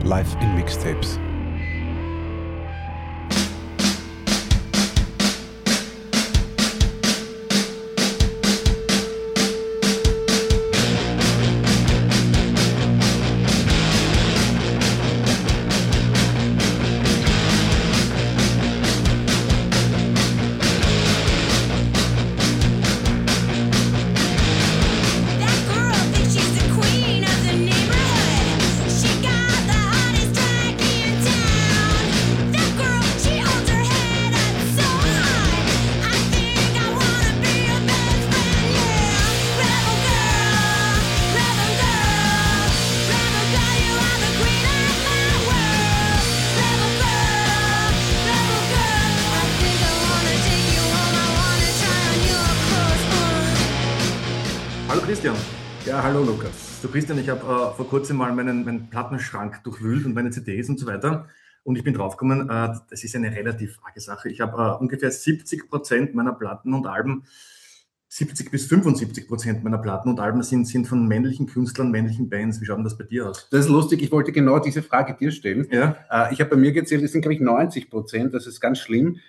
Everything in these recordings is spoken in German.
live in Mixtapes. Hallo Christian. Ja, hallo Lukas. Du Christian, ich habe vor kurzem mal meinen Plattenschrank durchwühlt und meine CDs und so weiter. Und ich bin draufgekommen, das ist eine relativ arge Sache. Ich habe ungefähr 70% meiner Platten und Alben, 70 bis 75% meiner Platten und Alben sind von männlichen Künstlern, männlichen Bands. Wie schaut denn das bei dir aus? Das ist lustig, ich wollte genau diese Frage dir stellen. Ja. Ich habe bei mir gezählt, es sind glaube ich 90%, das ist ganz schlimm.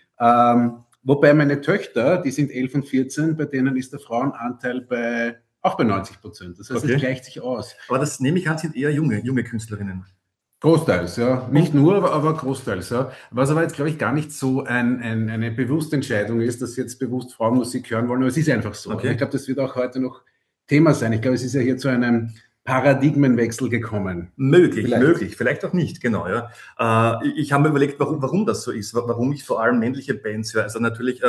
Wobei meine Töchter, die sind 11 und 14, bei denen ist der Frauenanteil auch bei 90%. Das heißt, Okay. Es gleicht sich aus. Aber das nehme ich an, sind eher junge Künstlerinnen. Großteils, ja. Nicht nur, aber großteils, ja. Was aber jetzt, glaube ich, gar nicht so eine bewusste Entscheidung ist, dass jetzt bewusst Frauenmusik hören wollen, aber es ist einfach so. Okay. Ich glaube, das wird auch heute noch Thema sein. Ich glaube, es ist ja hier zu einem Paradigmenwechsel gekommen. Möglich, vielleicht auch nicht, genau. Ja. Ich habe mir überlegt, warum das so ist, warum ich vor allem männliche Bands höre. Also natürlich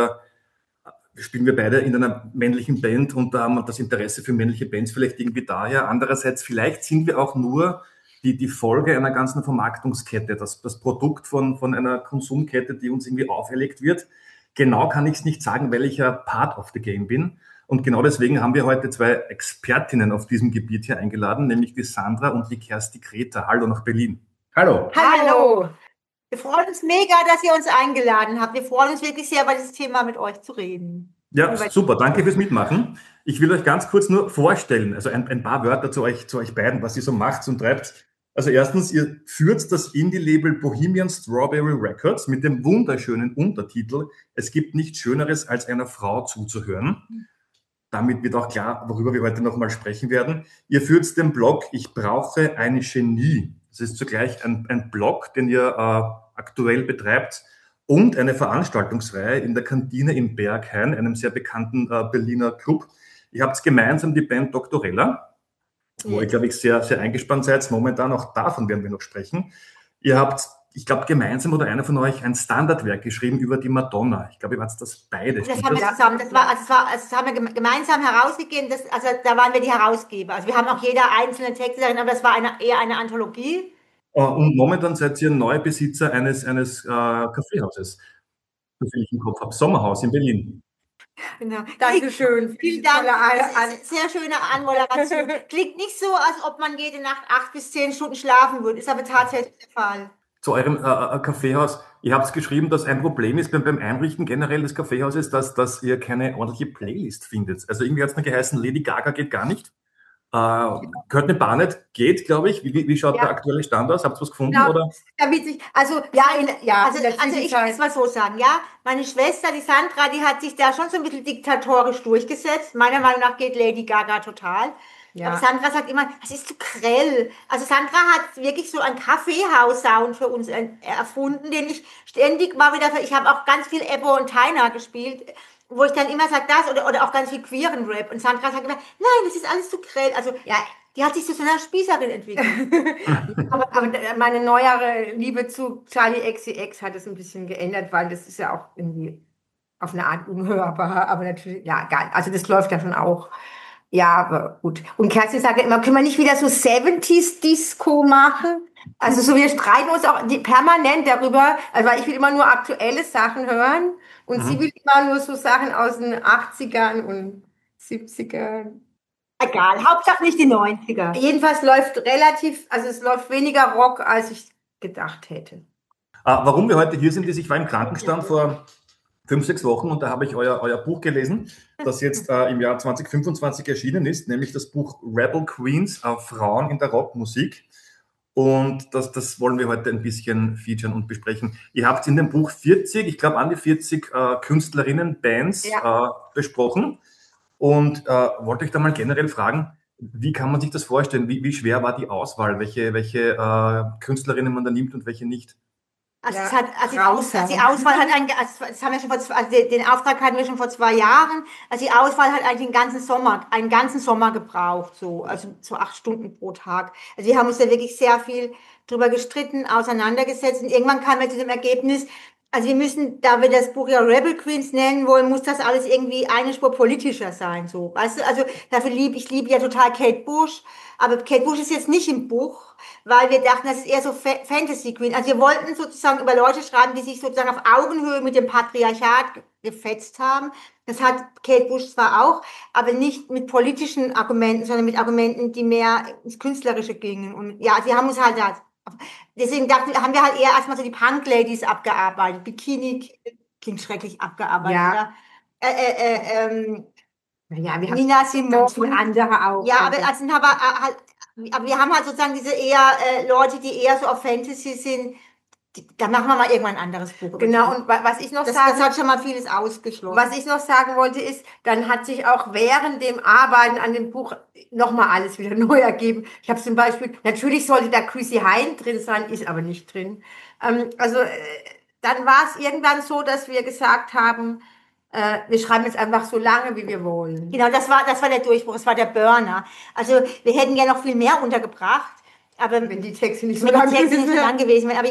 spielen wir beide in einer männlichen Band und da haben wir das Interesse für männliche Bands vielleicht irgendwie daher. Andererseits, vielleicht sind wir auch nur die Folge einer ganzen Vermarktungskette, das Produkt von einer Konsumkette, die uns irgendwie auferlegt wird. Genau kann ich es nicht sagen, weil ich ja Part of the Game bin. Und genau deswegen haben wir heute zwei Expertinnen auf diesem Gebiet hier eingeladen, nämlich die Sandra und die Kersti Greta. Hallo nach Berlin. Hallo. Hallo. Wir freuen uns mega, dass ihr uns eingeladen habt. Wir freuen uns wirklich sehr, über dieses Thema mit euch zu reden. Ja, super. Danke fürs Mitmachen. Ich will euch ganz kurz nur vorstellen, also ein paar Wörter zu euch beiden, was ihr so macht und treibt. Also erstens, ihr führt das Indie-Label Bohemian Strawberry Records mit dem wunderschönen Untertitel "Es gibt nichts Schöneres, als einer Frau zuzuhören". Damit wird auch klar, worüber wir heute nochmal sprechen werden. Ihr führt den Blog "Ich brauche eine Genie". Das ist zugleich ein Blog, den ihr aktuell betreibt, und eine Veranstaltungsreihe in der Kantine in Berghain, einem sehr bekannten Berliner Club. Ihr habt gemeinsam die Band Doktorella, wo ihr, glaube ich, sehr, sehr eingespannt seid. Momentan auch davon werden wir noch sprechen. Ihr habt, ich glaube, gemeinsam oder einer von euch ein Standardwerk geschrieben über die Madonna. Ich glaube, ihr wart das beide. Das haben wir zusammen, das haben wir gemeinsam herausgegeben. Da waren wir die Herausgeber. Also wir haben auch jeder einzelne Texte darin, aber das war eher eine Anthologie. Und momentan seid ihr neue Besitzer eines Kaffeehauses, so viel ich im Kopf habe. Sommerhaus in Berlin. Genau. Dankeschön. Vielen Dank. Sehr schöne Anmoderation. Klingt nicht so, als ob man jede Nacht 8 bis 10 Stunden schlafen würde. Ist aber tatsächlich der Fall. Zu eurem Kaffeehaus. Ihr habt geschrieben, dass ein Problem ist beim Einrichten generell des Kaffeehauses, dass ihr keine ordentliche Playlist findet. Also irgendwie hat es nur geheißen, Lady Gaga geht gar nicht. Courtney Barnett geht, glaube ich. Wie schaut der aktuelle Stand aus? Habt ihr was gefunden? Ja, oder? Ja, witzig. Also ich muss mal so sagen, ja, meine Schwester, die Sandra, die hat sich da schon so ein bisschen diktatorisch durchgesetzt. Meiner Meinung nach geht Lady Gaga total. Ja. Aber Sandra sagt immer, das ist zu grell. Also Sandra hat wirklich so einen Kaffeehaus-Sound für uns erfunden, den ich ständig mal wieder, ich habe auch ganz viel Ebbo und Tyner gespielt, wo ich dann immer sage, das oder auch ganz viel queeren Rap. Und Sandra sagt immer, nein, das ist alles zu grell. Also ja, die hat sich zu so einer Spießerin entwickelt. aber meine neuere Liebe zu Charlie XCX hat es ein bisschen geändert, weil das ist ja auch irgendwie auf eine Art unhörbar. Aber natürlich, ja, egal. Also das läuft ja schon auch. Ja, aber gut. Und Kerstin sagt ja immer, können wir nicht wieder so 70s Disco machen? Also so, wir streiten uns auch permanent darüber, also weil ich will immer nur aktuelle Sachen hören und sie will immer nur so Sachen aus den 80ern und 70ern. Egal, Hauptsache nicht die 90er. Jedenfalls es läuft weniger Rock, als ich gedacht hätte. Warum wir heute hier sind, ist, ich war im Krankenstand vor 5-6 Wochen und da habe ich euer Buch gelesen, das jetzt im Jahr 2025 erschienen ist, nämlich das Buch Rebel Queens, Frauen in der Rockmusik. Und das wollen wir heute ein bisschen featuren und besprechen. Ihr habt in dem Buch 40, ich glaube an die 40 Künstlerinnen, Bands besprochen. Und wollte euch da mal generell fragen, wie kann man sich das vorstellen? Wie schwer war die Auswahl? Welche Künstlerinnen man da nimmt und welche nicht? Die Auswahl hat das haben wir schon den Auftrag hatten wir schon vor 2 Jahren. Also die Auswahl hat eigentlich einen ganzen Sommer gebraucht, also 8 Stunden pro Tag. Also wir haben uns da wirklich sehr viel drüber gestritten, auseinandergesetzt und irgendwann kamen wir zu dem Ergebnis, also wir müssen, da wir das Buch ja Rebel Queens nennen wollen, muss das alles irgendwie eine Spur politischer sein, so. Weißt du, also ich liebe ja total Kate Bush, aber Kate Bush ist jetzt nicht im Buch, weil wir dachten, das ist eher so Fantasy Queen. Also wir wollten sozusagen über Leute schreiben, die sich sozusagen auf Augenhöhe mit dem Patriarchat gefetzt haben. Das hat Kate Bush zwar auch, aber nicht mit politischen Argumenten, sondern mit Argumenten, die mehr ins Künstlerische gingen. Und ja, sie haben uns halt deswegen haben wir halt eher erstmal so die Punk-Ladies abgearbeitet. Bikini klingt schrecklich abgearbeitet, ja. Wir haben Nina Simone, andere auch. Ja, aber wir haben halt sozusagen diese eher Leute, die eher so auf Fantasy sind. Da machen wir mal irgendwann ein anderes Buch. Genau, und was ich noch das hat schon mal vieles ausgeschlossen. Was ich noch sagen wollte ist, dann hat sich auch während dem Arbeiten an dem Buch nochmal alles wieder neu ergeben. Ich habe zum Beispiel, natürlich sollte da Chrissy Hynde drin sein, ist aber nicht drin. Dann war es irgendwann so, dass wir gesagt haben, wir schreiben jetzt einfach so lange, wie wir wollen. Genau, das war der Durchbruch, das war der Burner. Also wir hätten ja noch viel mehr untergebracht. Aber wenn die Texte nicht so lang gewesen wären. Aber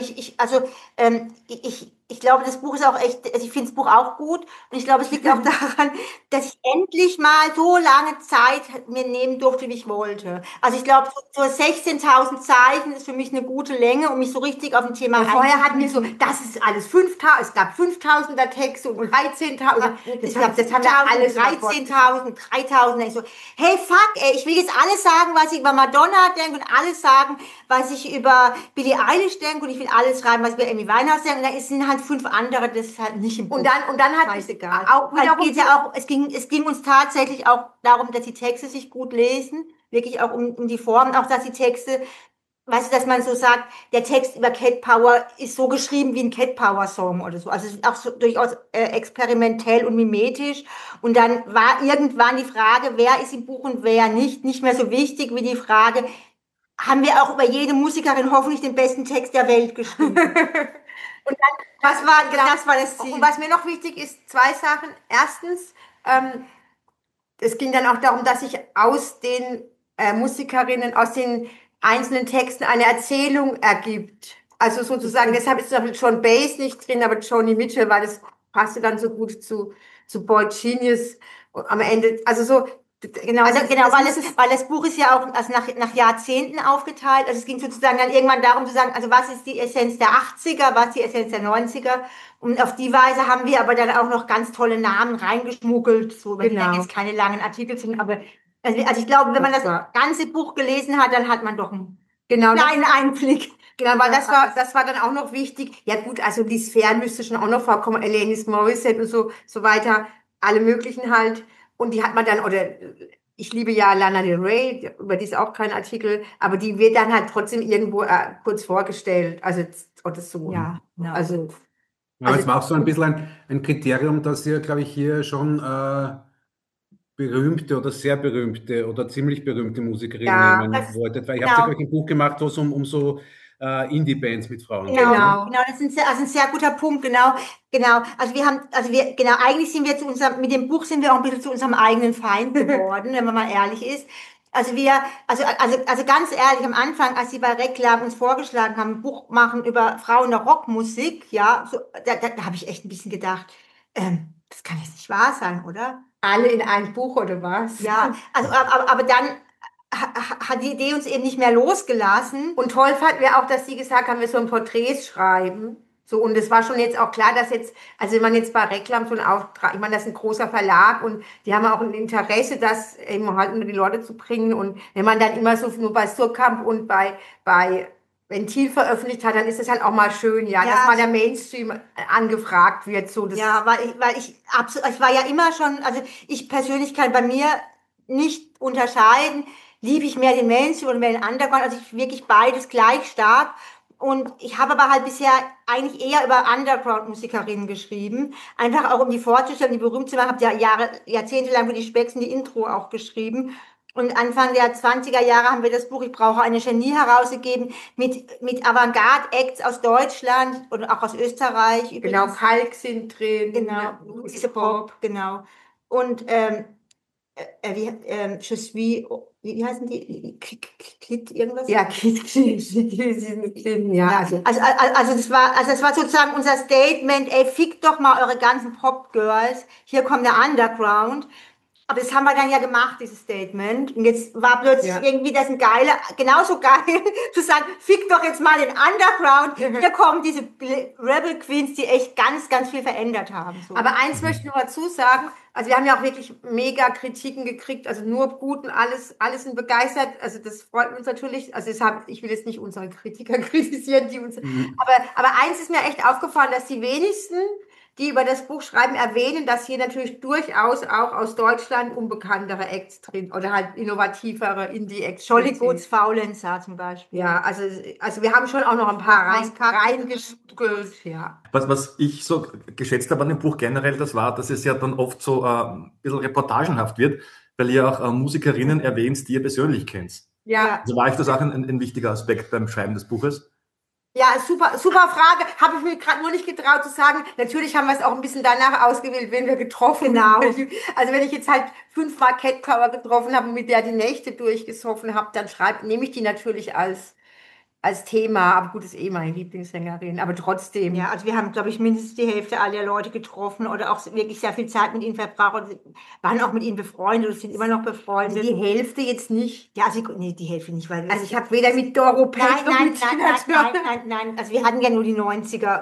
ich glaube, das Buch ist auch echt, also ich finde das Buch auch gut. Und ich glaube, es liegt auch daran, dass ich endlich mal so lange Zeit mir nehmen durfte, wie ich wollte. Also ich glaube, so 16.000 Zeichen ist für mich eine gute Länge, um mich so richtig auf ein Thema vorher hatten wir so, das ist alles 5.000, es gab 5.000er Texte und 13.000. Das haben wir alles 13.000, 3.000. Ich so, hey, fuck, ey, ich will jetzt alles sagen, was ich über Madonna denke und alles sagen, was ich über Billie Eilish denke und ich will alles schreiben, was ich über Amy Winehouse denke. Und da sind halt 5 andere, das ist halt nicht im Buch. Und dann hat scheißegal. Es ging uns tatsächlich auch darum, dass die Texte sich gut lesen, wirklich auch um die Form, auch dass die Texte, weißt du, dass man so sagt, der Text über Cat Power ist so geschrieben wie ein Cat Power Song oder so. Also es ist auch so durchaus experimentell und mimetisch. Und dann war irgendwann die Frage, wer ist im Buch und wer nicht mehr so wichtig wie die Frage, haben wir auch über jede Musikerin hoffentlich den besten Text der Welt geschrieben. Und dann, das war das Ziel. Und was mir noch wichtig ist, 2 Sachen. Erstens, es ging dann auch darum, dass sich aus den Musikerinnen, aus den einzelnen Texten eine Erzählung ergibt. Also sozusagen, deshalb ist zum Beispiel John Baez nicht drin, aber Joni Mitchell, weil das passte dann so gut zu Boy Genius. Und am Ende, also so, Genau, weil das Buch ist ja auch also nach Jahrzehnten aufgeteilt. Also es ging sozusagen dann irgendwann darum zu sagen, also was ist die Essenz der 80er, was ist die Essenz der 90er. Und auf die Weise haben wir aber dann auch noch ganz tolle Namen reingeschmuggelt, so, wenn da jetzt keine langen Artikel sind. Aber also ich glaube, wenn man das ganze Buch gelesen hat, dann hat man doch einen kleinen Einblick. Genau, weil das war dann auch noch wichtig. Ja gut, also die Sphären müsste schon auch noch vorkommen, Alanis Morissette und so weiter, alle möglichen halt. Und die hat man dann, oder ich liebe ja Lana Del Rey, über die ist auch kein Artikel, aber die wird dann halt trotzdem irgendwo kurz vorgestellt. Also oder so. Ja, genau. Aber es war auch so ein bisschen ein Kriterium, dass ihr, glaube ich, hier schon berühmte oder sehr berühmte oder ziemlich berühmte Musikerinnen nehmen wolltet. Weil ihr habt ja gleich ein Buch gemacht, wo es um so Indie-Bands mit Frauen. Genau, das ist ein sehr guter Punkt, genau. Eigentlich sind wir mit dem Buch sind wir auch ein bisschen zu unserem eigenen Feind geworden, wenn man mal ehrlich ist. Also ganz ehrlich, am Anfang, als sie bei Reklam uns vorgeschlagen haben, ein Buch machen über Frauen der Rockmusik, da habe ich echt ein bisschen gedacht, das kann jetzt nicht wahr sein, oder? Alle in ein Buch oder was? Ja, also, aber dann hat die Idee uns eben nicht mehr losgelassen. Und toll fanden wir auch, dass sie gesagt haben, wir sollen Porträts schreiben. So, und es war schon jetzt auch klar, dass jetzt, also wenn man jetzt bei Reklam so einen Auftrag, ich meine, das ist ein großer Verlag und die haben auch ein Interesse, das eben halt unter die Leute zu bringen. Und wenn man dann immer so nur bei Surkamp und bei Ventil veröffentlicht hat, dann ist es halt auch mal schön, dass mal der Mainstream angefragt wird. So, das weil ich war ja immer schon, also ich persönlich kann bei mir nicht unterscheiden, liebe ich mehr den Mainstream oder mehr den Underground, also ich wirklich beides gleich stark. Und ich habe aber halt bisher eigentlich eher über Underground-Musikerinnen geschrieben, einfach auch um die vorzustellen, die berühmt zu machen. Ich habe ja jahrzehntelang für die Specksen die Intro auch geschrieben. Und Anfang der 20er Jahre haben wir das Buch Ich brauche eine Genie herausgegeben mit Avantgarde-Acts aus Deutschland und auch aus Österreich. Genau, Kalk sind drin. Genau, diese Pop, genau. Und wie heißen die? Klit irgendwas? Ja, Klit, ja. Also das war sozusagen unser Statement, ey, fickt doch mal eure ganzen Pop-Girls, hier kommt der Underground. Aber das haben wir dann ja gemacht, dieses Statement. Und jetzt war plötzlich irgendwie das genauso geil, zu sagen, fick doch jetzt mal den Underground. Hier kommen diese Rebel Queens, die echt ganz, ganz viel verändert haben. So. Aber eins möchte ich noch dazu sagen, also wir haben ja auch wirklich mega Kritiken gekriegt, also nur gut und alles sind begeistert. Also das freut uns natürlich. Also ich will jetzt nicht unsere Kritiker kritisieren, die uns, aber eins ist mir echt aufgefallen, dass die wenigsten, die über das Buch schreiben, erwähnen, dass hier natürlich durchaus auch aus Deutschland unbekanntere Acts drin oder halt innovativere Indie-Acts. Jolly Goods Faulenzer zum Beispiel. Ja, also wir haben schon auch noch ein paar reingeschüttelt, ja. Was ich so geschätzt habe an dem Buch generell, das war, dass es ja dann oft so ein bisschen reportagenhaft wird, weil ihr auch Musikerinnen erwähnt, die ihr persönlich kennt. Ja. Also war euch das auch ein wichtiger Aspekt beim Schreiben des Buches? Ja, super Frage. Habe ich mir gerade nur nicht getraut zu sagen. Natürlich haben wir es auch ein bisschen danach ausgewählt, wen wir getroffen haben. Also wenn ich jetzt halt 5-mal Cat Power getroffen habe und mit der die Nächte durchgesoffen habe, dann nehme ich die natürlich als Thema. Aber gut, ist meine Lieblingssängerin. Aber trotzdem. Ja, also wir haben, glaube ich, mindestens die Hälfte aller Leute getroffen oder auch wirklich sehr viel Zeit mit ihnen verbracht und waren auch mit ihnen befreundet und sind immer noch befreundet. Die Hälfte jetzt nicht. Ja, die Hälfte nicht. Weil also ich habe weder mit Doro Pesch noch mit Nein. Also wir hatten ja nur die 90er,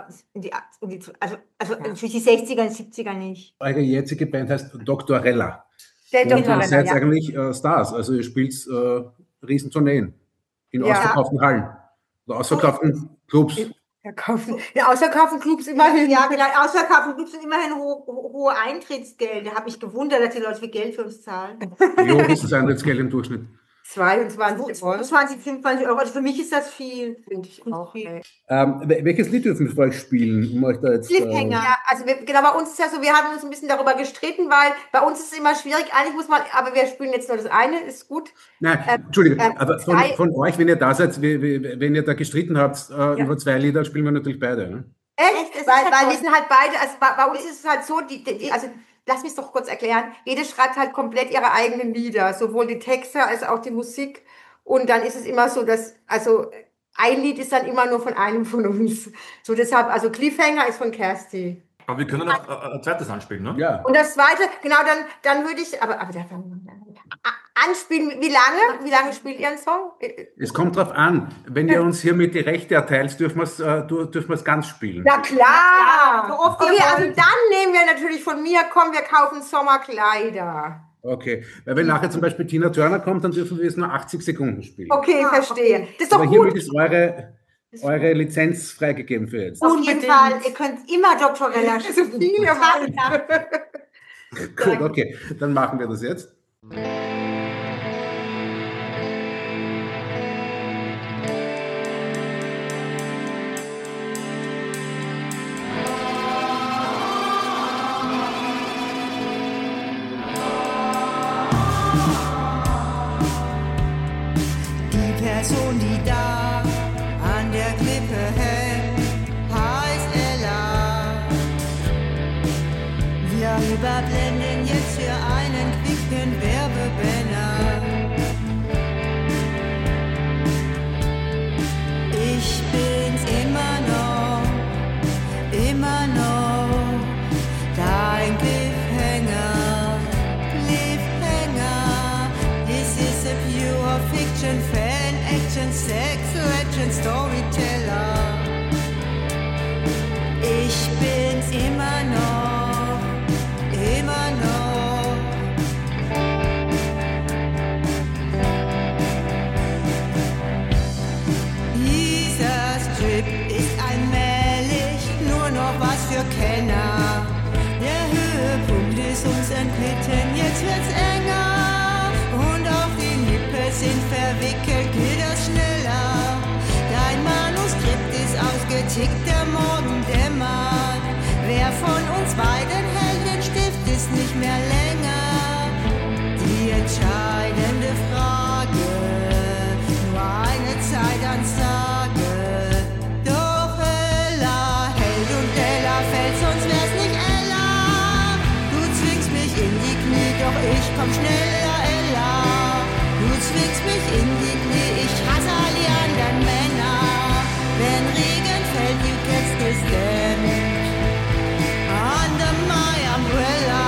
also für die 60er und 70er nicht. Eure jetzige Band heißt Doktorella. Der und Doktorella, ihr seid eigentlich Stars, also ihr spielt Riesentourneen in ausverkauften Hallen. Oder ausverkauften Clubs. Ausverkauften Clubs immerhin. Ja, genau. Ausverkauften Clubs sind immerhin hohe Eintrittsgelder. Da habe ich gewundert, dass die Leute viel Geld für uns zahlen. Wie hoch ist das Eintrittsgeld im Durchschnitt? 22 Euro. 25 Euro. Also für mich ist das viel. Finde ich auch. Welches Lied dürfen wir für euch spielen? Um euch da jetzt, Cliffhanger. Ja, also bei uns ist ja so, wir haben uns ein bisschen darüber gestritten, weil bei uns ist es immer schwierig. Eigentlich muss man, aber wir spielen jetzt nur das eine, ist gut. Nein, Entschuldigung, aber von euch, wenn ihr da seid, wenn ihr da gestritten habt über 2 Lieder, spielen wir natürlich beide. Ne? Echt? Weil wir sind halt beide, also bei uns ist es halt so, also lass mich doch kurz erklären. Jede schreibt halt komplett ihre eigenen Lieder, sowohl die Texte als auch die Musik. Und dann ist es immer so, dass, also ein Lied ist dann immer nur von einem von uns. So deshalb, also Cliffhanger ist von Kerstin. Aber wir können auch ein zweites anspielen, ne? Ja. Und das zweite, genau, dann würde ich, aber anspielen, wie lange spielt ihr einen Song? Es kommt drauf an. Wenn ihr uns hiermit die Rechte erteilt, dürfen wir es ganz spielen. Ja, klar. Okay, also dann nehmen wir natürlich von mir, wir kaufen Sommerkleider. Okay, weil wenn nachher zum Beispiel Tina Turner kommt, dann dürfen wir es nur 80 Sekunden spielen. Okay, verstehe. Das ist doch aber gut. hiermit ist eure Lizenz freigegeben für jetzt. Auf jeden Fall, ihr könnt immer Doktorella spielen. Gut, okay, dann machen wir das jetzt. Die Person, die da an der Klippe hängt, heißt Ella. Wir überblenden jetzt für einen quicken Werbebanner. Ich bin's immer noch, dein Cliffhanger. This is a pure fiction, fan action, sex, legend, storyteller. Ich bin's immer noch. Dieser Strip ist allmählich nur noch was für Kenner. Der Höhepunkt ist uns entglitten, jetzt wird's enger und auch die Lippe sind dann sage. Doch Ella hält und Ella fällt, sonst wär's nicht Ella. Du zwingst mich in die Knie, doch ich komm schneller, Ella. Du zwingst mich in die Knie, ich hasse all die anderen Männer. Wenn Regen fällt, you can still stand under my umbrella.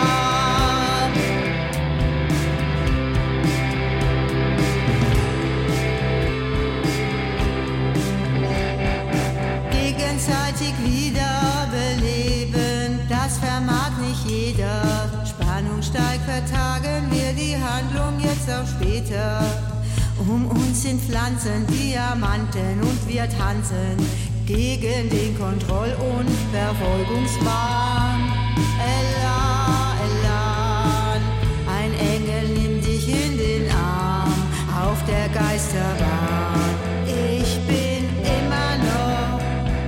Gegenseitig wiederbeleben, das vermag nicht jeder. Spannung steigt, vertagen wir die Handlung jetzt auf später. Um uns sind Pflanzen, Diamanten und wir tanzen gegen den Kontroll- und Verfolgungswahn. Ella, Ella, ein Engel nimmt dich in den Arm auf der Geisterbahn. Ich bin immer noch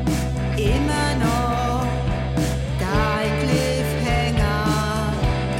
dein Cliffhanger.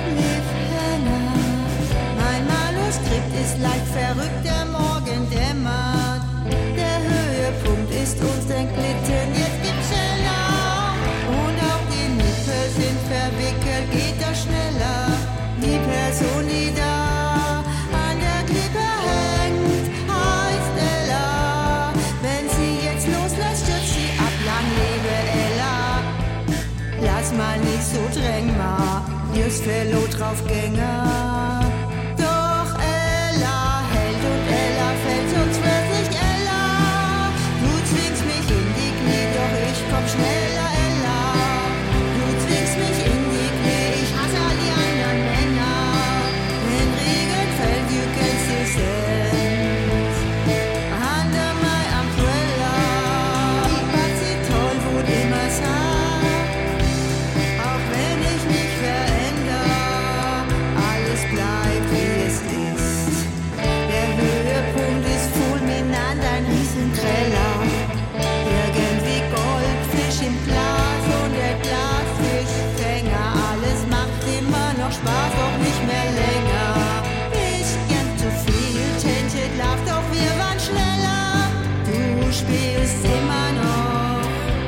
Mein Manuskript ist leicht verrückt, der Morgen dämmert. Der Höhepunkt ist uns entglitten, jetzt gibt's schneller. Und auch die Nippel sind verwickelt, geht das schneller. Die Person, die da an der Klippe hängt, heißt Ella. Wenn sie jetzt loslässt, stürzt sie ab, lang lebe Ella. Lass mal nicht so dräng mal, just Fellow Draufgänger. Doch Ella hält und Ella fällt, sonst wär's nicht Ella. Du zwingst mich in die Knie, doch ich komm schneller, Ella. Du zwingst mich in die Knie, ich hasse all die anderen Männer. Wenn Regen fällt, you can still stand under my umbrella. Die Bazi toll, wo immer sagt, auch wenn ich mich verändere, alles bleibt wie es ist. Der Höhepunkt ist fulminant, ein Riesentreller. Irgendwie Goldfisch im Glas und der Glasfischfänger. Alles macht immer noch Spaß, doch nicht mehr länger. Bisschen zu viel Tinted Love, doch wir waren schneller. Du spielst immer noch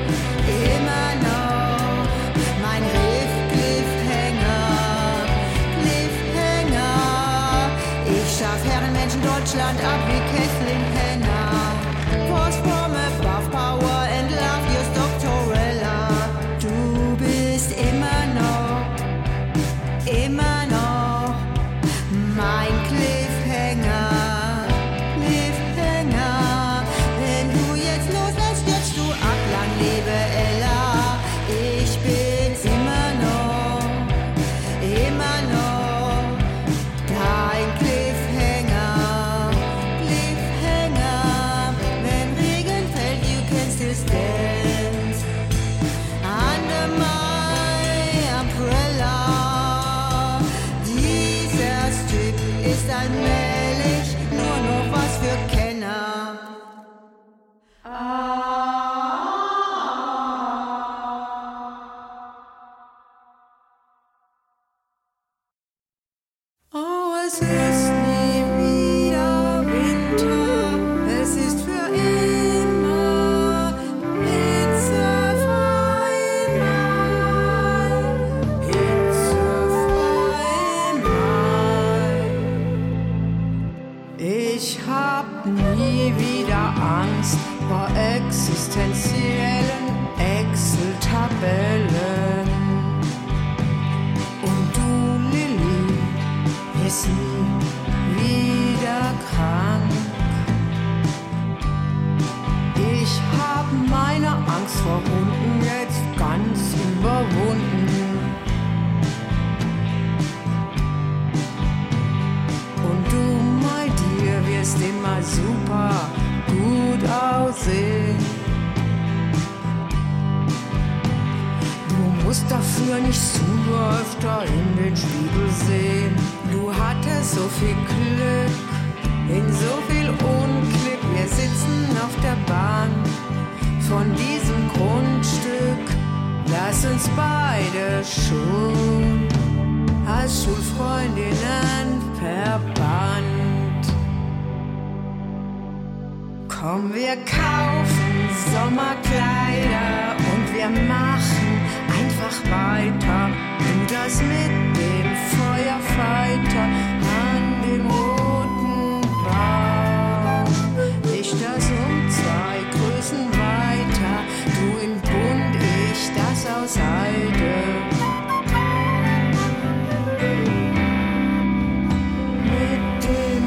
mein Cliffhanger. Ich schaff Herrenmenschen Deutschland ab wie Kathleen Penner. Force from above, power and love, just Doctorella. Du bist immer noch mein Cliffhanger. Wenn du jetzt loslässt, stürzt du ab, lang lebe Ella. Ich bin immer noch dein Cliffhanger. Wenn Regen fällt, you can still stand under my umbrella. Dieser Strip ist allmählich nur noch was für Kenner. Oh, es ist nie wieder Winter, es ist für immer hitzefrei Mai. Ich hab nie wieder Angst vor existenziellen Excel-Tabellen. Und du, Lilly, wirst nie wieder krank. Ich hab meine Angst vor Hunden jetzt ganz überwunden. Und du, my dear, wirst immer super gut aussehen. Du musst dafür nicht so öfter in den Spiegel sehen. Du hattest so viel Glück in so viel Unglück. Wir sitzen auf der Bahn von diesem Grundstück. Lass uns beide schon als Schulfreundinnen verbannt. Komm, wir kaufen Sommerkleider und wir machen einfach weiter. Du das mit dem Feuerfighter an dem roten Baum. Ich das um 2 Größen weiter, du in bunt, ich das aus Seide. Mit dem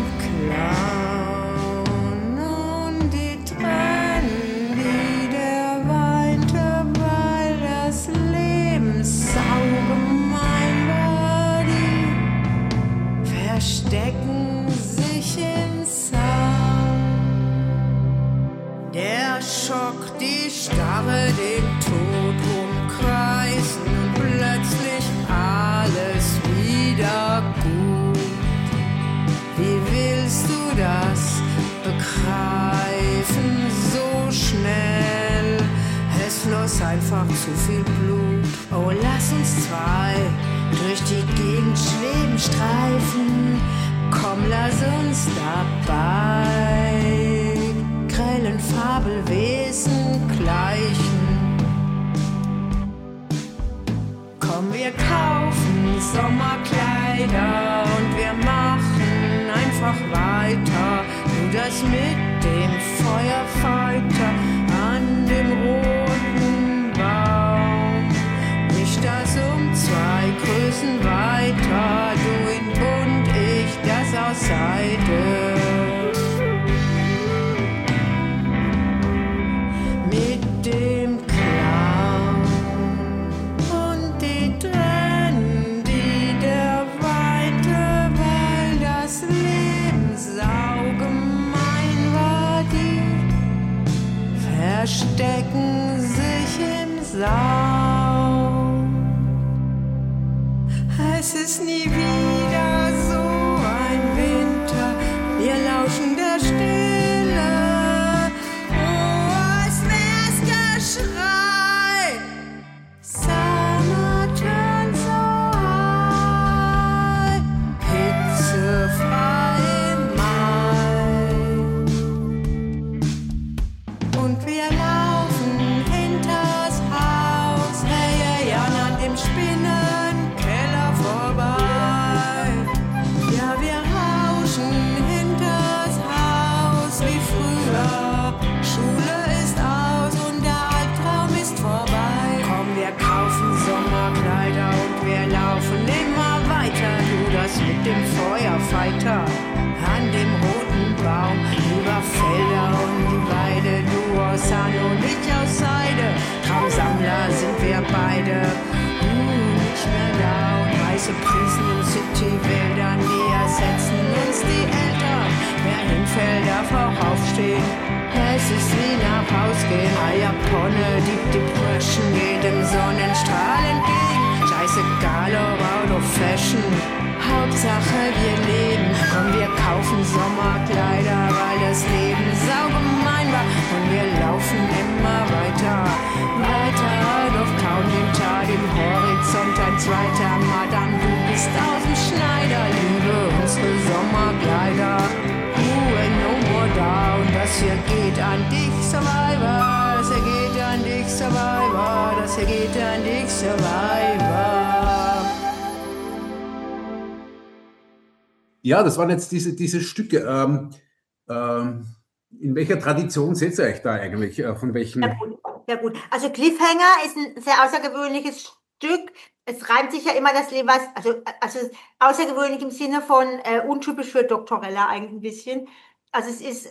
Clown und die Tränen, die der weinte, weil das Leben saugemein war. Die verstecken sich im Sand. Der Schock, die Starre, den Tod umkreisen und plötzlich alles wieder gut. Wie willst du das begreifen so schnell? Es floss einfach zu viel Blut. Oh, lass uns 2 durch die Gegend schweben, streifen. Komm, lass uns dabei grellen Fabelwesen gleichen. Komm, wir kaufen Sommerkleider und wir machen einfach weiter. Du das mit dem Feuerfighter an dem roten Baum. Ich das um 2 Größen weiter, du in bunt, ich das aus Seide. Mit dem Clown und die Tränen, die der weinte, weil das Leben saugemein war. Die verstecken sich im Saum. Es ist nie wieder so ein Winter, wir lauschen der Stille. Oh, als wär's Geschrei. Summer turns so high, hitzefrei im Mai. Und wir laufen hinters Haus, hey, hey, an dem Spinnenkeller vorbei. Ja, wir rauschen hinters Haus wie früher. Schule ist aus und der Albtraum ist vorbei. Komm, wir kaufen Sommerkleider und wir laufen immer weiter. Du das mit dem Feuerfighter an dem roten Baum. Über Felder und die Weide, du aus Sahne und ich aus Seide. Traumsammler sind wir beide, nicht mehr da. Und weiße Priesen in City-Wäldern, die ersetzen uns die Eltern. Wer hinfällt, darf auch aufstehen. Es ist wie nach Haus gehen. Eierponne, Deep Depression, jedem Sonnenstrahl entgegen. Scheißegal, ob Out of Fashion, Hauptsache wir leben. Komm, wir kaufen Sommerkleider, weil das Leben saugemein war. Und wir laufen immer weiter, weiter. Doch kaum den Tag im Horizont ein zweiter Madame, du bist aus dem Schneider. Liebe unsere Sommerkleider, no more down. Das hier geht an dich, Survivor. Das hier geht an dich, Survivor. Das hier geht an dich, Survivor. Ja, das waren jetzt diese Stücke. In welcher Tradition setzt ihr euch da eigentlich? Von welchen? Sehr gut. Also Cliffhanger ist ein sehr außergewöhnliches Stück. Es reimt sich ja immer das Leben, also außergewöhnlich im Sinne von untypisch für Doktorella eigentlich ein bisschen. Also es ist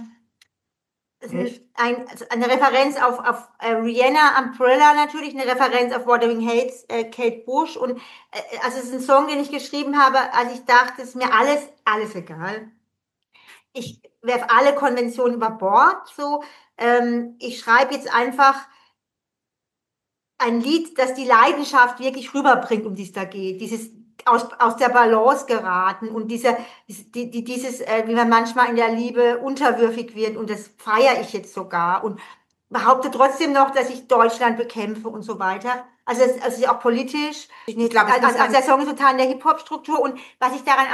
eine Referenz auf Rihanna, Umbrella natürlich, eine Referenz auf Wuthering Heights, Kate Bush. Und also es ist ein Song, den ich geschrieben habe, als ich dachte, es ist mir alles egal. Ich werfe alle Konventionen über Bord. So, ich schreibe jetzt einfach ein Lied, das die Leidenschaft wirklich rüberbringt, um die es da geht. Dieses aus der Balance geraten und dieses, wie man manchmal in der Liebe unterwürfig wird, und das feiere ich jetzt sogar und behaupte trotzdem noch, dass ich Deutschland bekämpfe und so weiter. Also es ist auch politisch. Ich glaube, also der Song ist total in der Hip-Hop-Struktur, und was ich daran auch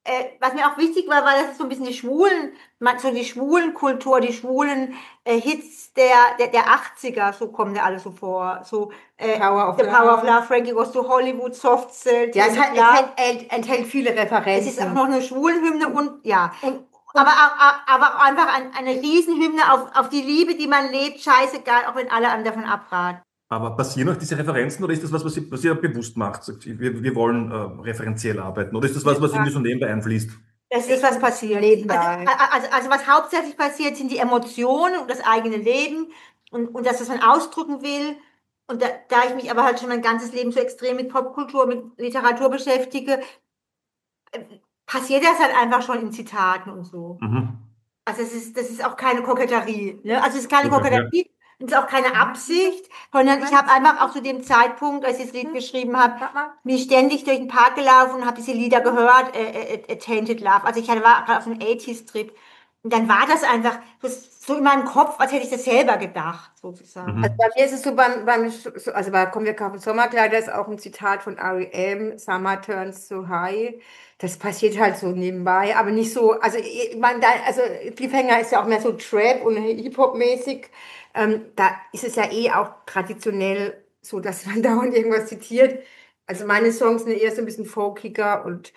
was mir auch wichtig war, war, dass so ein bisschen die schwulen Kultur, die schwulen Hits der 80er, so kommen da alle so vor. So Power of The Power of Love. Love, Frankie Goes to Hollywood, Soft Cell. Ja, es Take Love. enthält viele Es Referenzen. ist auch noch eine Schwulenhymne und ja. Aber auch einfach eine Riesenhymne auf die Liebe, die man lebt, scheißegal, auch wenn alle anderen davon abraten. Aber passieren auch diese Referenzen oder ist das was ihr bewusst macht? Sagt, wir wollen referenziell arbeiten oder ist das was irgendwie so nebenbei einfließt? Das ist, was passiert. Nebenbei. Also was hauptsächlich passiert, sind die Emotionen und das eigene Leben und das, was man ausdrücken will. Und da ich mich aber halt schon mein ganzes Leben so extrem mit Popkultur, mit Literatur beschäftige, passiert das halt einfach schon in Zitaten und so. Mhm. Also das ist auch keine Koketterie. Ne? Also es ist keine Okay, Koketterie, es ist auch keine Absicht, sondern ich habe einfach auch zu dem Zeitpunkt, als ich das Lied geschrieben habe, bin ich ständig durch den Park gelaufen und habe diese Lieder gehört, Tainted Love. Also ich war gerade auf einem 80s-Trip. Und dann war das einfach so in meinem Kopf, als hätte ich das selber gedacht, sozusagen. Also bei mir ist es so also bei Komm, wir kaufen Sommerkleider ist auch ein Zitat von R.E.M., Summer Turns to High. Das passiert halt so nebenbei, aber nicht so, also Cliffhanger ist ja auch mehr so Trap und Hip-Hop-mäßig. Da ist es ja auch traditionell so, dass man dauernd irgendwas zitiert. Also meine Songs sind eher so ein bisschen folkiger und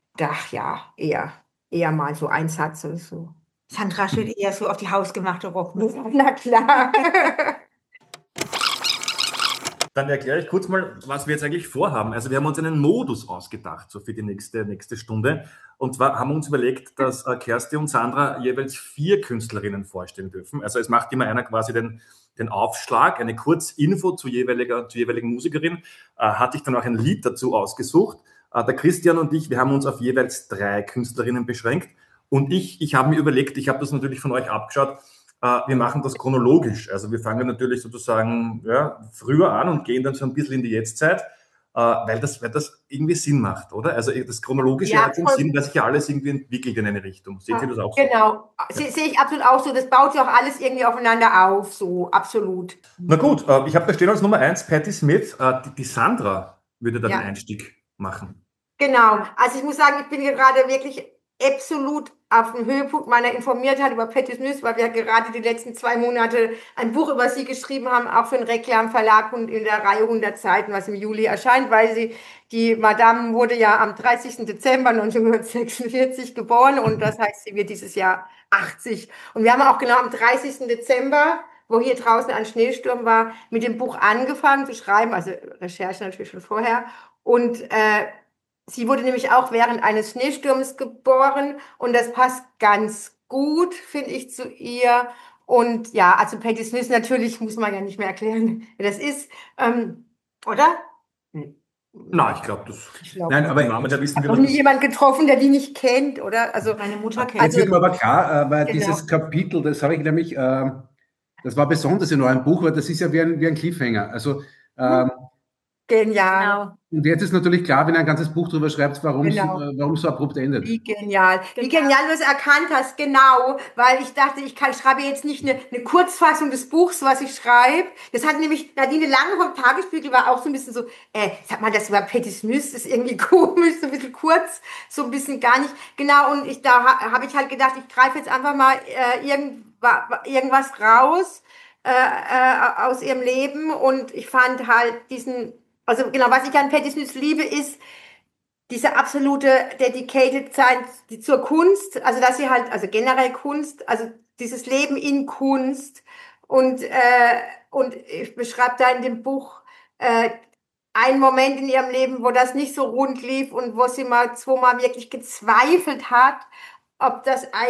eher mal so ein Satz oder so. Sandra steht eher so auf die hausgemachte Rockmusik. Na klar. Dann erkläre ich kurz mal, was wir jetzt eigentlich vorhaben. Also wir haben uns einen Modus ausgedacht, so für die nächste Stunde. Und zwar haben wir uns überlegt, dass Kersti und Sandra jeweils 4 Künstlerinnen vorstellen dürfen. Also es macht immer einer quasi den Aufschlag, eine Kurzinfo zur jeweiligen Musikerin, hatte ich dann auch ein Lied dazu ausgesucht. Der Christian und ich, wir haben uns auf jeweils 3 Künstlerinnen beschränkt. Und ich habe mir überlegt, ich habe das natürlich von euch abgeschaut, wir machen das chronologisch. Also wir fangen natürlich sozusagen früher an und gehen dann so ein bisschen in die Jetztzeit, weil das irgendwie Sinn macht, oder? Also das Chronologische hat den Sinn, weil sich ja alles irgendwie entwickelt in eine Richtung. Seht ihr das auch so? Genau, sehe ich absolut auch so. Das baut sich auch alles irgendwie aufeinander auf, so absolut. Na gut, ich habe da stehen als Nummer 1 Patti Smith. Die Sandra würde da den Einstieg machen. Genau, also ich muss sagen, ich bin gerade wirklich absolut auf dem Höhepunkt meiner Informiertheit über Patti Smith, weil wir gerade die letzten 2 Monate ein Buch über sie geschrieben haben, auch für den Reklam Verlag und in der Reihe 100 Zeiten, was im Juli erscheint, weil die Madame wurde ja am 30. Dezember 1946 geboren und das heißt, sie wird dieses Jahr 80. Und wir haben auch genau am 30. Dezember, wo hier draußen ein Schneesturm war, mit dem Buch angefangen zu schreiben, also Recherche natürlich schon vorher und sie wurde nämlich auch während eines Schneesturms geboren und das passt ganz gut, finde ich, zu ihr. Und ja, also Patti Smith natürlich, muss man ja nicht mehr erklären, wer das ist, oder? Na, ich glaube, das... Nein, aber da wissen wir noch nie jemand getroffen, der die nicht kennt, oder? Also meine Mutter kennt. Jetzt wird mir aber klar, weil Genau. dieses Kapitel, das habe ich nämlich, das war besonders in eurem Buch, weil das ist ja wie ein Cliffhanger. Also genial. Genau. und jetzt ist natürlich klar, wenn ihr ein ganzes Buch darüber schreibt, warum so abrupt endet. Wie genial. Wie genial du es erkannt hast, genau. Weil ich dachte, ich schreibe jetzt nicht eine Kurzfassung des Buchs, was ich schreibe. Das hat nämlich Nadine Lange vom Tagesspiegel war auch so ein bisschen so, sag mal, das über Patti Smith ist irgendwie komisch, so ein bisschen kurz, so ein bisschen gar nicht. Genau, und da habe ich halt gedacht, ich greife jetzt einfach mal irgendwas raus aus ihrem Leben und ich fand halt also genau, was ich an Patti Smith liebe, ist diese absolute dedicated Zeit zur Kunst, also dass sie halt, also generell Kunst, also dieses Leben in Kunst und ich beschreibe da in dem Buch einen Moment in ihrem Leben, wo das nicht so rund lief und wo sie mal 2-mal wirklich gezweifelt hat, ob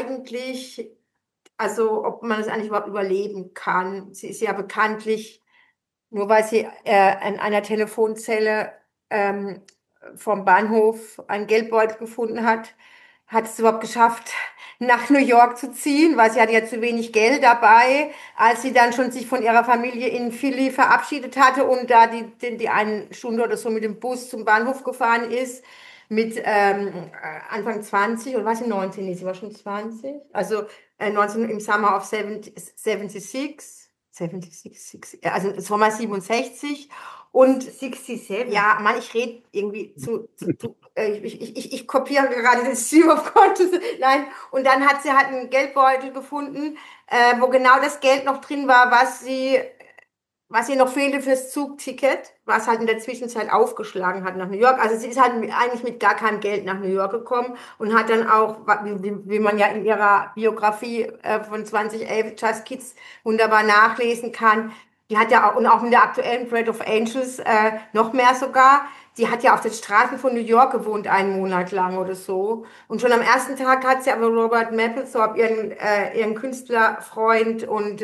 man das eigentlich überhaupt überleben kann. Sie ist ja bekanntlich, nur weil sie in einer Telefonzelle vom Bahnhof einen Geldbeutel gefunden hat es überhaupt geschafft, nach New York zu ziehen, weil sie hatte ja zu wenig Geld dabei, als sie dann schon sich von ihrer Familie in Philly verabschiedet hatte und da die eine Stunde oder so mit dem Bus zum Bahnhof gefahren ist, mit Anfang 20 oder war sie 19? Nee, sie war schon 20. Also 19 im Summer of 76. 76, also es war mal 67 und 67. ja, Mann, ich rede irgendwie ich kopiere gerade das Stream of Consciousness. Nein, und dann hat sie halt einen Geldbeutel gefunden, wo genau das Geld noch drin war, was ihr noch fehlte fürs Zugticket, was halt in der Zwischenzeit aufgeschlagen hat nach New York. Also sie ist halt eigentlich mit gar keinem Geld nach New York gekommen und hat dann auch, wie man ja in ihrer Biografie von 2011 Just Kids wunderbar nachlesen kann, die hat ja auch, und auch in der aktuellen Bread of Angels noch mehr sogar, die hat ja auf den Straßen von New York gewohnt, einen Monat lang oder so. Und schon am ersten Tag hat sie aber Robert Mapplethorpe, ihren Künstlerfreund und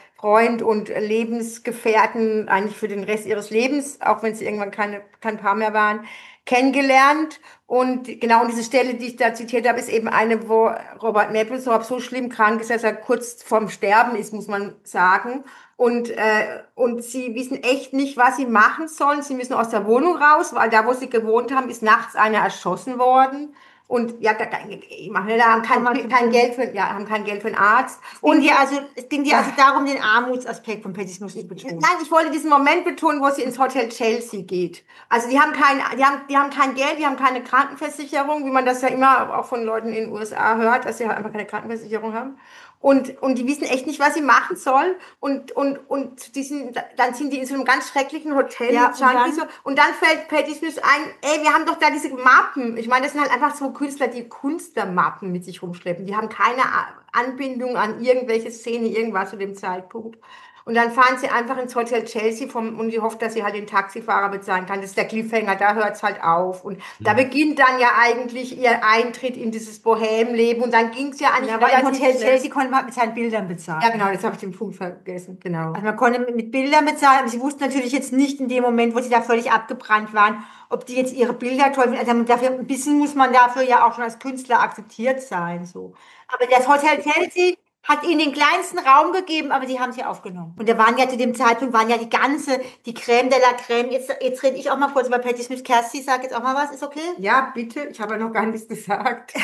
Lebensgefährten eigentlich für den Rest ihres Lebens, auch wenn sie irgendwann kein Paar mehr waren, kennengelernt. Und genau, und diese Stelle, die ich da zitiert habe, ist eben eine, wo Robert Mapplethorpe so schlimm krank ist, dass er kurz vorm Sterben ist, muss man sagen. Und sie wissen echt nicht, was sie machen sollen. Sie müssen aus der Wohnung raus, weil da, wo sie gewohnt haben, ist nachts einer erschossen worden. Und ja, haben kein Geld für einen Arzt. Es ging dir also darum, den Armutsaspekt von Patti Smith zu betonen. Nein, ich wollte diesen Moment betonen, wo sie ins Hotel Chelsea geht. Also die haben kein Geld, die haben keine Krankenversicherung, wie man das ja immer auch von Leuten in den USA hört, dass sie halt einfach keine Krankenversicherung haben. Und die wissen echt nicht, was sie machen sollen. Und dann sind die in so einem ganz schrecklichen Hotel Ja, mit Junkies. Und dann fällt Patti Smith ein, wir haben doch da diese Mappen. Ich meine, das sind halt einfach so Künstler, die Kunstlermappen mit sich rumschleppen. Die haben keine Anbindung an irgendwelche Szene, irgendwas zu dem Zeitpunkt. Und dann fahren sie einfach ins Hotel Chelsea und sie hofft, dass sie halt den Taxifahrer bezahlen kann. Das ist der Cliffhanger, da hört es halt auf. Und da beginnt dann ja eigentlich ihr Eintritt in dieses Bohème-Leben. Und dann ging es ja an Ja, aber im Hotel Chelsea konnte man mit seinen Bildern bezahlen. Ja, genau, das habe ich den Punkt vergessen, genau. Also man konnte mit Bildern bezahlen, aber sie wussten natürlich jetzt nicht in dem Moment, wo sie da völlig abgebrannt waren, ob die jetzt ihre Bilder toll finden. Also dafür, ein bisschen muss man dafür ja auch schon als Künstler akzeptiert sein, so. Aber das Hotel Chelsea hat ihnen den kleinsten Raum gegeben, aber sie haben sie aufgenommen. Und da waren ja zu dem Zeitpunkt, die Crème de la Crème. Jetzt rede ich auch mal kurz über Patti Smith. Kerstin, sag jetzt auch mal was, ist okay? Ja, bitte, ich habe ja noch gar nichts gesagt.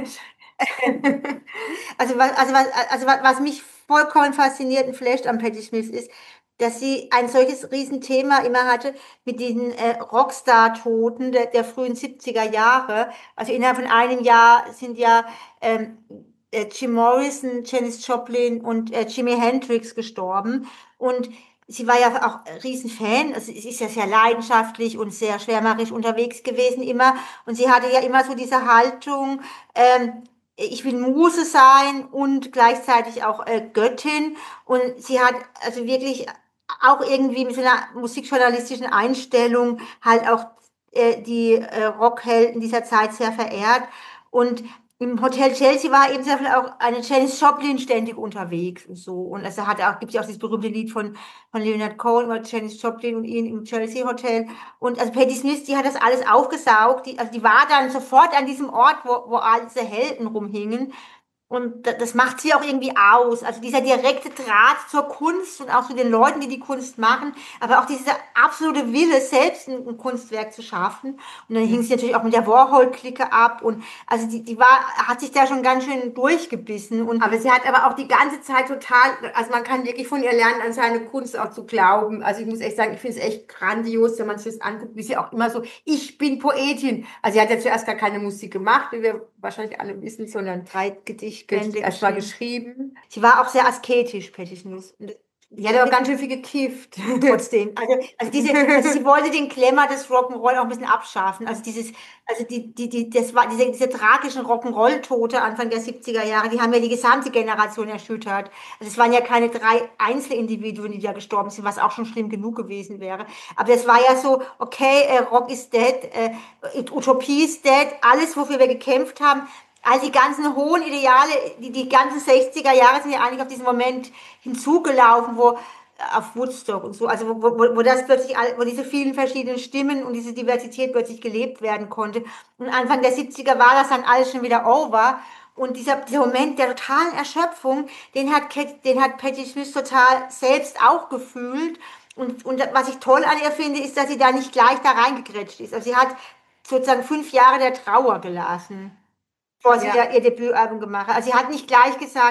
Was mich vollkommen fasziniert und flasht an Patti Smith ist, dass sie ein solches Riesenthema immer hatte mit diesen Rockstar-Toten der frühen 70er Jahre. Also innerhalb von einem Jahr sind ja Jim Morrison, Janis Joplin und Jimi Hendrix gestorben. Und sie war ja auch Riesenfan. Also sie ist ja sehr leidenschaftlich und sehr schwärmerisch unterwegs gewesen immer. Und sie hatte ja immer so diese Haltung, ich will Muse sein und gleichzeitig auch Göttin. Und sie hat also wirklich auch irgendwie mit so einer musikjournalistischen Einstellung halt auch die Rockhelden dieser Zeit sehr verehrt. Und im Hotel Chelsea war eben sehr viel auch eine Janis Joplin ständig unterwegs und so. Und es gibt ja auch dieses berühmte Lied von Leonard Cohen über Janis Joplin und ihn im Chelsea Hotel. Und also Patti Smith, die hat das alles aufgesaugt. Die war dann sofort an diesem Ort, wo all diese Helden rumhingen. Und das macht sie auch irgendwie aus. Also dieser direkte Draht zur Kunst und auch zu den Leuten, die die Kunst machen, aber auch dieser absolute Wille, selbst ein Kunstwerk zu schaffen. Und dann hing sie natürlich auch mit der Warhol-Clique ab. Und also hat sich da schon ganz schön durchgebissen. Aber sie hat aber auch die ganze Zeit also man kann wirklich von ihr lernen, an seine Kunst auch zu glauben. Also ich muss echt sagen, ich finde es echt grandios, wenn man sich das anguckt, wie sie auch immer so, ich bin Poetin. Also sie hat ja zuerst gar keine Musik gemacht, wie wir wahrscheinlich alle wissen, sondern 3 Gedichte erst mal geschrieben. Sie war auch sehr asketisch, Patti Smith. Die hat auch ganz schön viel gekifft. Trotzdem. Sie wollte den Glamour des Rock'n'Roll auch ein bisschen abschaffen. Also diese tragischen Rock'n'Roll-Tote Anfang der 70er Jahre, die haben ja die gesamte Generation erschüttert. Also es waren ja keine 3 Einzelindividuen, die da gestorben sind, was auch schon schlimm genug gewesen wäre. Aber es war ja so, okay, Rock is dead, Utopie is dead, alles, wofür wir gekämpft haben. All die ganzen hohen Ideale, die ganzen 60er Jahre sind ja eigentlich auf diesen Moment hinzugelaufen, auf Woodstock und so, also wo das plötzlich, wo diese vielen verschiedenen Stimmen und diese Diversität plötzlich gelebt werden konnte. Und Anfang der 70er war das dann alles schon wieder over. Und dieser Moment der totalen Erschöpfung, den hat Patti Smith total selbst auch gefühlt. Und was ich toll an ihr finde, ist, dass sie da nicht gleich da reingegrätscht ist. Also sie hat sozusagen 5 Jahre der Trauer gelassen, bevor sie ihr Debütalbum gemacht hat. Also sie hat nicht gleich gesagt,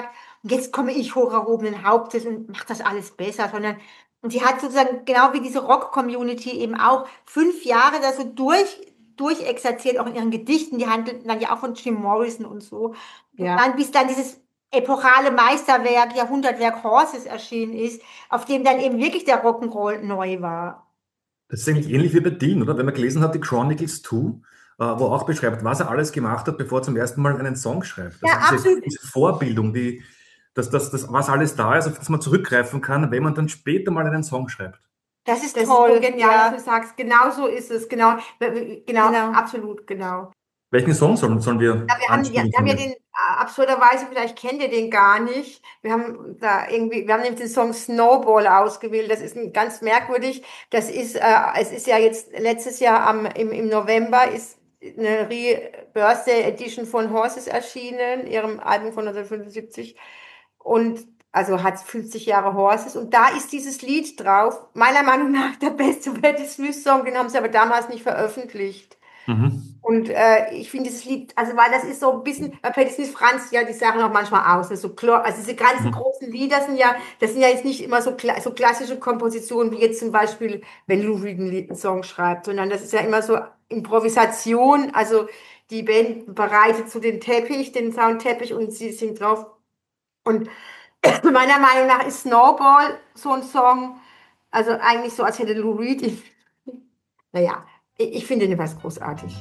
und jetzt komme ich hoch erhobenen Hauptes und mache das alles besser, sondern, und sie hat sozusagen, genau wie diese Rock-Community eben auch 5 Jahre da so durchexerziert, auch in ihren Gedichten, die handelten dann ja auch von Jim Morrison und so. Ja. Und dann, bis dann dieses epochale Meisterwerk, Jahrhundertwerk Horses erschienen ist, auf dem dann eben wirklich der Rock'n'Roll neu war. Das ist eigentlich ähnlich wie bei Dean, oder? Wenn man gelesen hat, die Chronicles 2, wo er auch beschreibt, was er alles gemacht hat, bevor er zum ersten Mal einen Song schreibt. Ja, absolut. Diese Vorbildung, das, was alles da ist, auf das man zurückgreifen kann, wenn man dann später mal einen Song schreibt. Das ist Das toll. ist so genial, ja. dass du sagst, genau so ist es, genau, absolut, genau. Welchen Song sollen wir Ja, wir haben ja den, absurderweise, vielleicht kennt ihr den gar nicht. Wir haben nämlich den Song Snowball ausgewählt. Das ist ganz merkwürdig. Das ist, es ist ja jetzt letztes Jahr im November ist eine Birthday Edition von Horses erschienen, ihrem Album von 1975. Und also hat 50 Jahre Horses. Und da ist dieses Lied drauf. Meiner Meinung nach der beste Patti Smith Song, den haben sie aber damals nicht veröffentlicht. Mhm. Und ich finde dieses Lied, also weil das ist so ein bisschen, bei Patti Smith franzt ja die Sachen auch manchmal aus. Also diese ganzen großen Lieder sind ja jetzt nicht immer so klassische Kompositionen, wie jetzt zum Beispiel, wenn Lou Reed einen Song schreibt, sondern das ist ja immer so Improvisation. Also die Band bereitet so den Soundteppich und sie singt drauf. Und meiner Meinung nach ist Snowball so ein Song, also eigentlich so, als hätte Lou Reed, naja, ich finde den was großartig.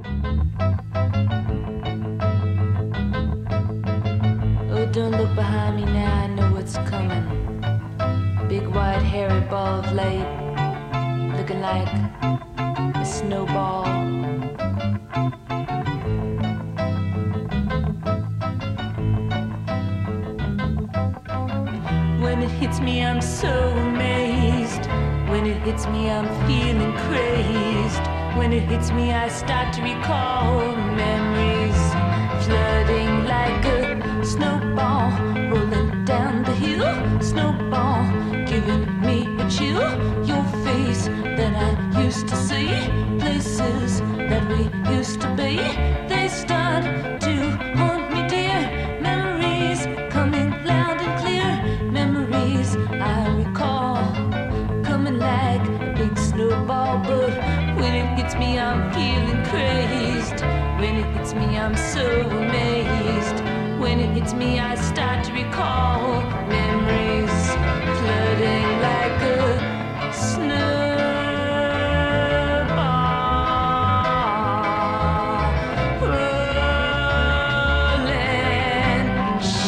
Oh, don't look behind me now, I know what's coming. Big white hairy ball of light, looking like a snowball. When it hits me, I'm so amazed. When it hits me, I'm feeling crazed. When it hits me, I start to recall memories flooding like a snowball, rolling down the hill. Snowball, giving me a chill. Your face that I used to see, places that we used to be, they start to haunt me, dear. Memories coming loud and clear. Memories I recall, coming like a big snowball. But when it hits me, I'm feeling crazed. When it hits me, I'm so amazed. When it hits me, I start to recall memories flooding like a snowball, rolling,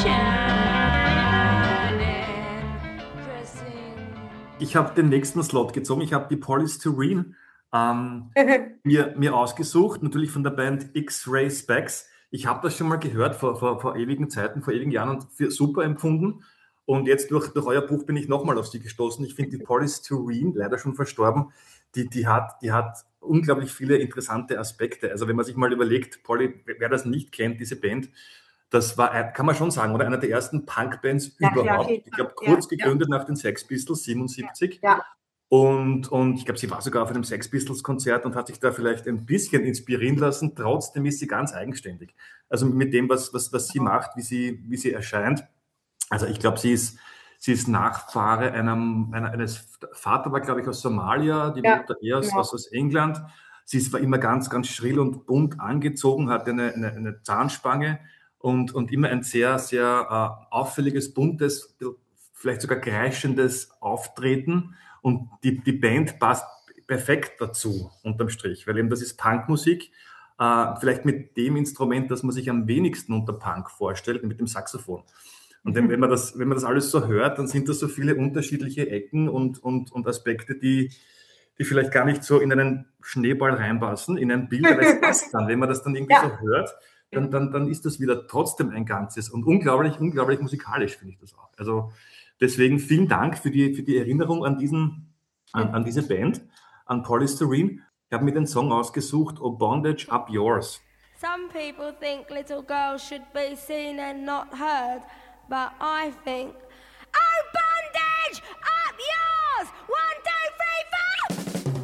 shining, pressing. Ich habe den nächsten Slot gezogen. Ich habe die Polystyrene mir ausgesucht, natürlich von der Band X-Ray Specs. Ich habe das schon mal gehört vor ewigen Zeiten, vor ewigen Jahren und für super empfunden. Und jetzt durch euer Buch bin ich nochmal auf sie gestoßen. Ich finde die Polystyrene, leider schon verstorben, die hat unglaublich viele interessante Aspekte. Also wenn man sich mal überlegt, wer das nicht kennt, diese Band, das war, kann man schon sagen, oder einer der ersten Punk-Bands überhaupt. Ich glaube, kurz gegründet nach den Sex Pistols, 77. Ja. Und ich glaube, sie war sogar auf einem Sex Pistols-Konzert und hat sich da vielleicht ein bisschen inspirieren lassen. Trotzdem ist sie ganz eigenständig. Also mit dem, was sie macht, wie sie erscheint. Also ich glaube, sie ist Nachfahre eines Vater war, glaube ich, aus Somalia, die Mutter eher aus England. Sie war immer ganz, ganz schrill und bunt angezogen, hatte eine Zahnspange und immer ein sehr, sehr auffälliges, buntes, vielleicht sogar kreischendes Auftreten. Und die Band passt perfekt dazu, unterm Strich, weil eben das ist Punkmusik, vielleicht mit dem Instrument, das man sich am wenigsten unter Punk vorstellt, mit dem Saxophon. Und wenn man das alles so hört, dann sind das so viele unterschiedliche Ecken und Aspekte, die vielleicht gar nicht so in einen Schneeball reinpassen, in ein Bild, aber es passt dann. Wenn man das dann irgendwie so hört, dann ist das wieder trotzdem ein Ganzes und unglaublich, unglaublich musikalisch, finde ich das auch. Also deswegen vielen Dank für die Erinnerung an diese Band, an Polystyrene. Ich habe mir den Song ausgesucht, Oh Bondage Up Yours. Some people think little girls should be seen and not heard, but I think, oh bondage up yours! 1, 2, 3, 4!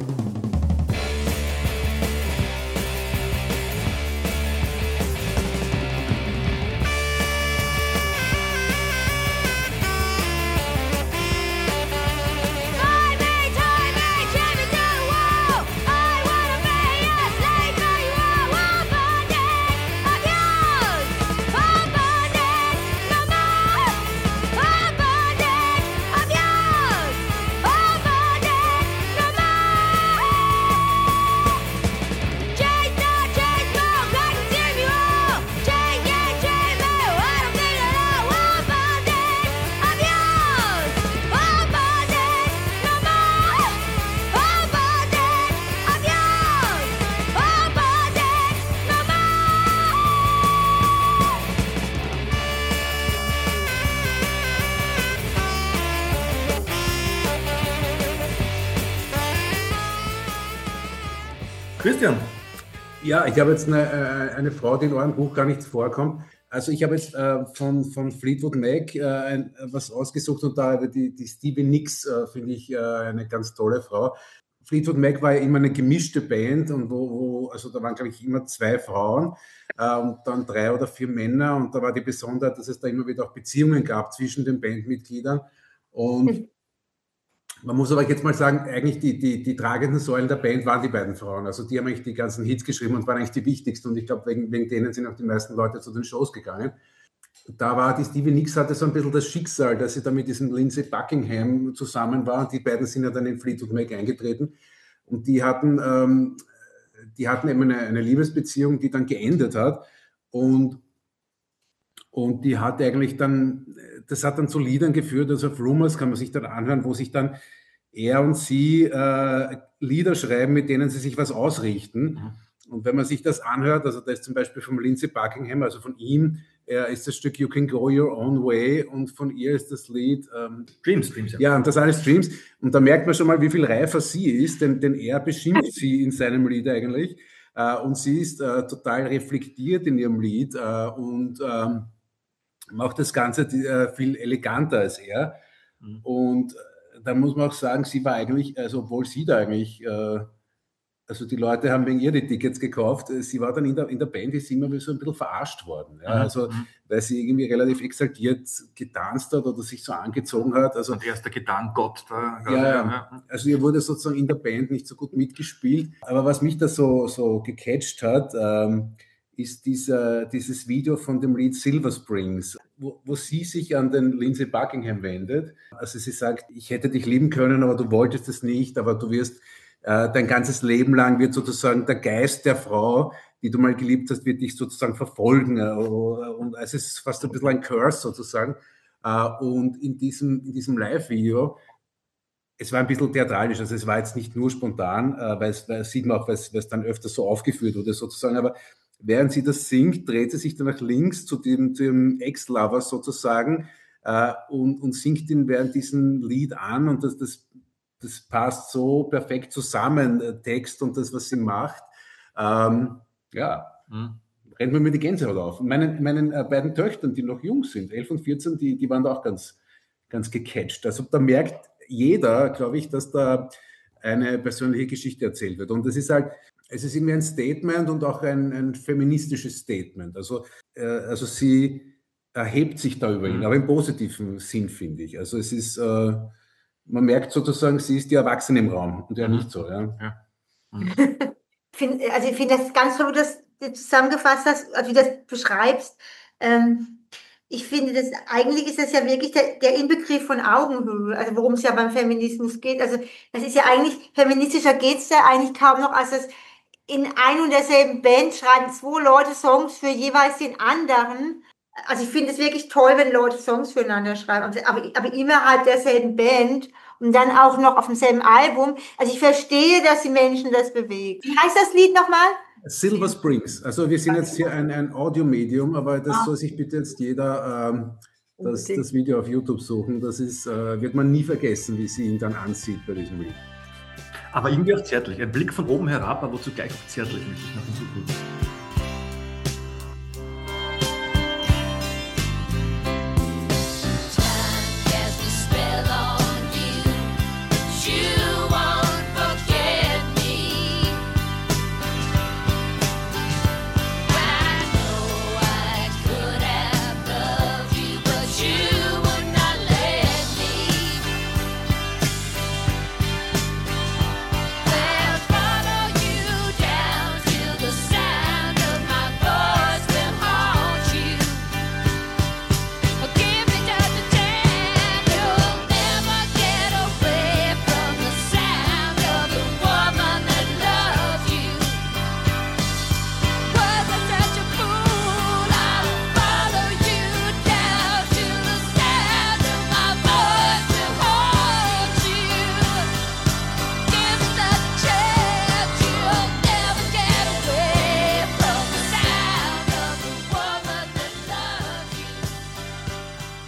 Christian. Ja, ich habe jetzt eine Frau, die in eurem Buch gar nicht vorkommt. Also ich habe jetzt von Fleetwood Mac was ausgesucht und da die Stevie Nicks finde ich eine ganz tolle Frau. Fleetwood Mac war ja immer eine gemischte Band und also da waren, glaube ich, immer 2 Frauen und dann 3 oder 4 Männer und da war die Besonderheit, dass es da immer wieder auch Beziehungen gab zwischen den Bandmitgliedern und man muss aber jetzt mal sagen, eigentlich die tragenden Säulen der Band waren die beiden Frauen. Also die haben eigentlich die ganzen Hits geschrieben und waren eigentlich die wichtigsten. Und ich glaube, wegen denen sind auch die meisten Leute zu den Shows gegangen. Da war die Stevie Nicks hatte so ein bisschen das Schicksal, dass sie da mit diesem Lindsey Buckingham zusammen war. Und die beiden sind ja dann in Fleetwood Mac eingetreten. Und die hatten eben eine Liebesbeziehung, die dann geendet hat. Und die hat eigentlich dann, das hat dann zu Liedern geführt, also auf Rumors kann man sich dann anhören, wo sich dann er und sie Lieder schreiben, mit denen sie sich was ausrichten. Und wenn man sich das anhört, also da ist zum Beispiel von Lindsey Buckingham, also von ihm, ist das Stück You Can Go Your Own Way und von ihr ist das Lied Dreams. Ja, und das alles Dreams. Und da merkt man schon mal, wie viel reifer sie ist, denn er beschimpft sie in seinem Lied eigentlich. Und sie ist total reflektiert in ihrem Lied und macht das Ganze viel eleganter als er. Und da muss man auch sagen, sie war eigentlich, also obwohl sie da eigentlich, also die Leute haben wegen ihr die Tickets gekauft, sie war dann in der Band, ist sie immer so ein bisschen verarscht worden. Ja? Also weil sie irgendwie relativ exaltiert getanzt hat oder sich so angezogen hat. Also und erster Gitarrengott da. Ja, also ihr wurde sozusagen in der Band nicht so gut mitgespielt. Aber was mich da so gecatcht hat, ist dieses Video von dem Lied Silver Springs, wo sie sich an den Lindsey Buckingham wendet. Also sie sagt, ich hätte dich lieben können, aber du wolltest es nicht, aber du wirst dein ganzes Leben lang wird sozusagen der Geist der Frau, die du mal geliebt hast, wird dich sozusagen verfolgen. Und also es ist fast ein bisschen ein Curse sozusagen. Und in diesem Live-Video, es war ein bisschen theatralisch, also es war jetzt nicht nur spontan, weil es sieht man auch, weil es dann öfter so aufgeführt wurde sozusagen, aber während sie das singt, dreht sie sich dann nach links zu dem Ex-Lover sozusagen und singt ihn während diesem Lied an und das passt so perfekt zusammen, Text und das, was sie macht. Rennt mir die Gänsehaut auf. Meinen beiden Töchtern, die noch jung sind, 11 und 14, die waren da auch ganz, ganz gecatcht. Also da merkt jeder, glaube ich, dass da eine persönliche Geschichte erzählt wird. Und es ist irgendwie ein Statement und auch ein feministisches Statement. Also sie erhebt sich da über ihn, aber im positiven Sinn, finde ich. Also es ist, man merkt sozusagen, sie ist die Erwachsene im Raum und er nicht so. Ja. Ich finde das ganz toll, wie du das zusammengefasst hast, also wie du das beschreibst. Ich finde, eigentlich ist das ja wirklich der Inbegriff von Augenhöhe, also worum es ja beim Feminismus geht. Also das ist ja eigentlich, feministischer geht es ja eigentlich kaum noch, als das in ein und derselben Band schreiben 2 Leute Songs für jeweils den anderen. Also ich finde es wirklich toll, wenn Leute Songs füreinander schreiben, aber innerhalb derselben Band und dann auch noch auf demselben Album. Also ich verstehe, dass die Menschen das bewegt. Wie heißt das Lied nochmal? Silver Springs. Also wir sind jetzt hier ein Audiomedium, aber das soll sich bitte jetzt jeder das Video auf YouTube suchen. Das ist, wird man nie vergessen, wie sie ihn dann ansieht bei diesem Lied. Aber irgendwie auch zärtlich. Ein Blick von oben herab, aber zugleich auch zärtlich, möchte ich noch hinzufügen.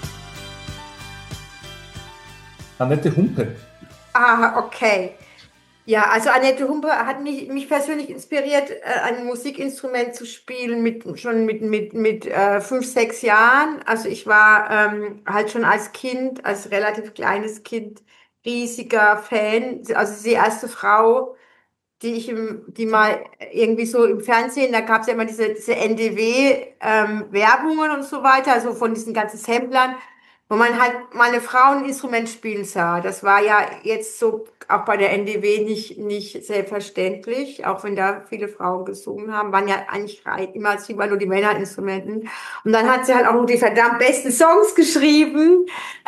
Annette Humpe. Ah, okay. Ja, also Annette Humpe hat mich persönlich inspiriert, ein Musikinstrument zu spielen schon mit 5, 6 Jahren. Also ich war halt schon als Kind, als relativ kleines Kind, riesiger Fan. Also die erste Frau, die mal irgendwie so im Fernsehen, da gab es ja immer diese NDW-Werbungen und so weiter, also von diesen ganzen Samplern, wo man halt mal eine Frau ein Instrument spielen sah. Das war ja jetzt so auch bei der NDW nicht selbstverständlich, auch wenn da viele Frauen gesungen haben, waren ja eigentlich immer nur die Männerinstrumenten. Und dann hat sie halt auch noch die verdammt besten Songs geschrieben.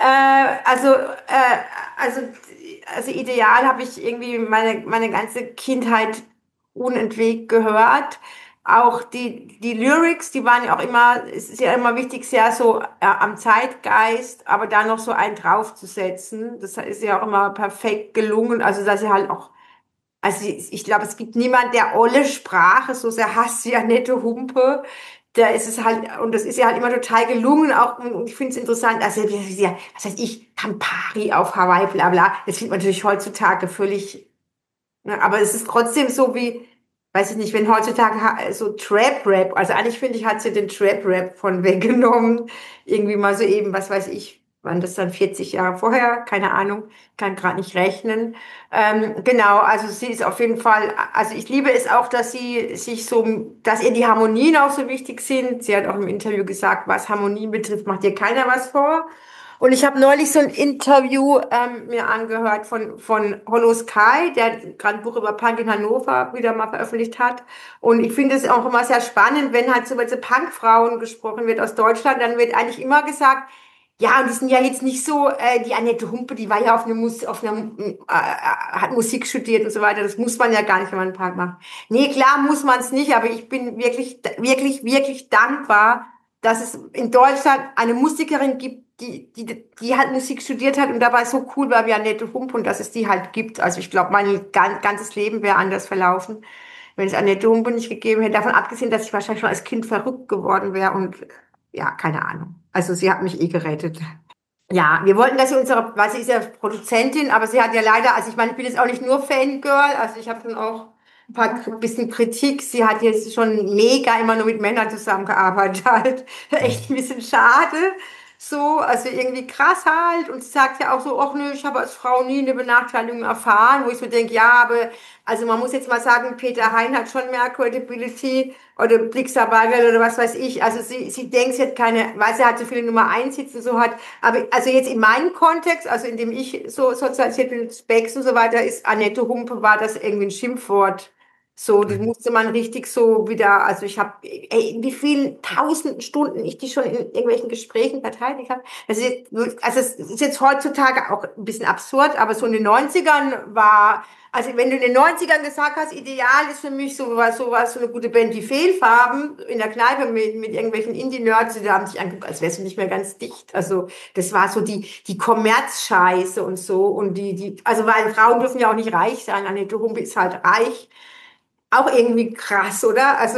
Also Ideal habe ich irgendwie meine ganze Kindheit unentwegt gehört. Auch die Lyrics, die waren ja auch immer, es ist ja immer wichtig, sehr so am Zeitgeist, aber da noch so einen draufzusetzen. Das ist ja auch immer perfekt gelungen. Also, dass sie halt auch, also ich glaube, es gibt niemand, der olle Sprache so sehr hasst wie Annette Humpe. Da ist es halt, und das ist ja halt immer total gelungen, auch, und ich finde es interessant, also, ja, was heißt ich, Campari auf Hawaii, bla, bla. Das findet man natürlich heutzutage völlig, ne, aber es ist trotzdem so wie, weiß ich nicht, wenn heutzutage so Trap-Rap, also eigentlich finde ich, hat sie den Trap-Rap von weggenommen. Irgendwie mal so eben, was weiß ich, wann das dann 40 Jahre vorher, keine Ahnung, kann gerade nicht rechnen. Genau, also sie ist auf jeden Fall, also ich liebe es auch, dass sie sich so, dass ihr die Harmonien auch so wichtig sind. Sie hat auch im Interview gesagt, was Harmonien betrifft, macht ihr keiner was vor. Und ich habe neulich so ein Interview mir angehört von Hollow Sky, der gerade ein Buch über Punk in Hannover wieder mal veröffentlicht hat. Und ich finde es auch immer sehr spannend, wenn halt so über diese Punkfrauen gesprochen wird aus Deutschland, dann wird eigentlich immer gesagt, ja, und die sind ja jetzt nicht so, die Annette Humpe, die war ja hat Musik studiert und so weiter. Das muss man ja gar nicht, wenn man einen Punk macht. Nee, klar muss man es nicht, aber ich bin wirklich, wirklich, wirklich dankbar, dass es in Deutschland eine Musikerin gibt, die halt Musik studiert hat und dabei so cool war wie Annette Humpe und dass es die halt gibt. Also ich glaube, mein ganzes Leben wäre anders verlaufen, wenn es Annette Humpe nicht gegeben hätte. Davon abgesehen, dass ich wahrscheinlich schon als Kind verrückt geworden wäre und ja, keine Ahnung. Also sie hat mich gerettet. Ja, wir wollten, dass sie weil sie ist ja Produzentin, aber sie hat ja leider, also ich meine, ich bin jetzt auch nicht nur Fangirl, also ich habe schon auch bisschen Kritik. Sie hat jetzt schon mega immer nur mit Männern zusammengearbeitet, halt. Echt ein bisschen schade. So, also irgendwie krass halt. Und sie sagt ja auch so, ach nö, ich habe als Frau nie eine Benachteiligung erfahren, wo ich so denke, ja, aber, also man muss jetzt mal sagen, Peter Hein hat schon mehr Credibility oder Blixa Bargeld oder was weiß ich. Also sie denkt, sie hat keine, weil sie halt so viele Nummer 1 Hits und so hat. Aber also jetzt in meinem Kontext, also in dem ich so sozialisiert bin, Specs und so weiter, ist Annette Humpe, war das irgendwie ein Schimpfwort. So, das musste man richtig so wieder, also ich habe, wie vielen tausenden Stunden ich die schon in irgendwelchen Gesprächen verteidigt habe. Also es ist jetzt heutzutage auch ein bisschen absurd, aber so in den 90ern war, also wenn du in den 90ern gesagt hast, Ideal ist für mich so eine gute Band wie Fehlfarben in der Kneipe mit irgendwelchen Indie-Nerds, die haben sich angeguckt, als wärst du nicht mehr ganz dicht. Also das war so die Kommerzscheiße und so und also weil Frauen dürfen ja auch nicht reich sein, Annette Humpe ist halt reich. Auch irgendwie krass, oder? Also,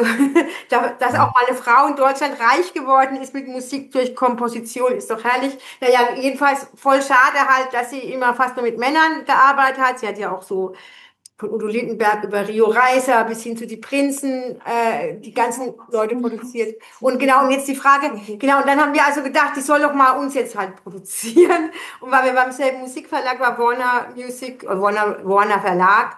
dass auch mal eine Frau in Deutschland reich geworden ist mit Musik durch Komposition, ist doch herrlich. Naja, jedenfalls voll schade halt, dass sie immer fast nur mit Männern gearbeitet hat. Sie hat ja auch so von Udo Lindenberg über Rio Reiser bis hin zu die Prinzen, die ganzen Leute produziert. Und genau, und jetzt die Frage, genau, und dann haben wir also gedacht, die soll doch mal uns jetzt halt produzieren. Und weil wir beim selben Musikverlag war, Warner Verlag,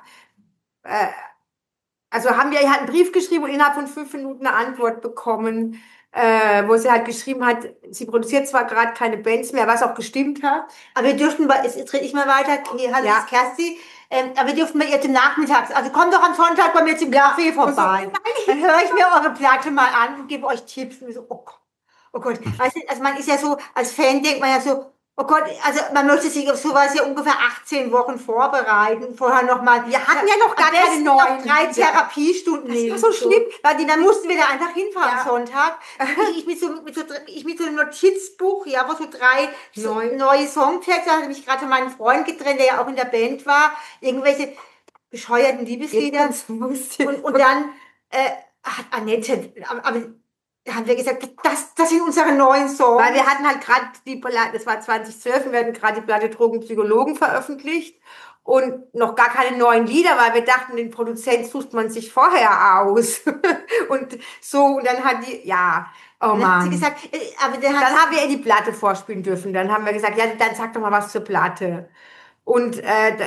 also haben wir halt einen Brief geschrieben und innerhalb von 5 Minuten eine Antwort bekommen, wo sie halt geschrieben hat, sie produziert zwar gerade keine Bands mehr, was auch gestimmt hat. Aber wir dürften, jetzt rede ich mal weiter, hallo, ja. Kersti, aber wir dürften bei ihr zum Nachmittags, also kommt doch am Sonntag bei mir zum Café vorbei. Dann höre ich mir eure Platte mal an und gebe euch Tipps. Und so, oh Gott. Also man ist ja so, als Fan denkt man ja so, oh Gott, also man möchte sich auf sowas ja ungefähr 18 Wochen vorbereiten. Vorher nochmal. Wir hatten ja noch gar keine neuen. 3 Therapiestunden. Das ist so schlimm. Weil dann mussten wir da einfach hinfahren am Sonntag. Ich mit so einem Notizbuch, ja, wo so 3 neue Songtexte, da habe ich gerade meinen Freund getrennt, der ja auch in der Band war. Irgendwelche bescheuerten Liebeslieder. Und dann hat Annette, aber Da haben wir gesagt, das sind unsere neuen Songs. Weil wir hatten halt gerade die Platte, das war 2012, wir hatten gerade die Platte Drogenpsychologen veröffentlicht und noch gar keine neuen Lieder, weil wir dachten, den Produzent sucht man sich vorher aus. Und dann hat die, oh Mann. Dann hat sie gesagt, aber dann haben wir ihr die Platte vorspielen dürfen. Dann haben wir gesagt, ja, dann sag doch mal was zur Platte. Und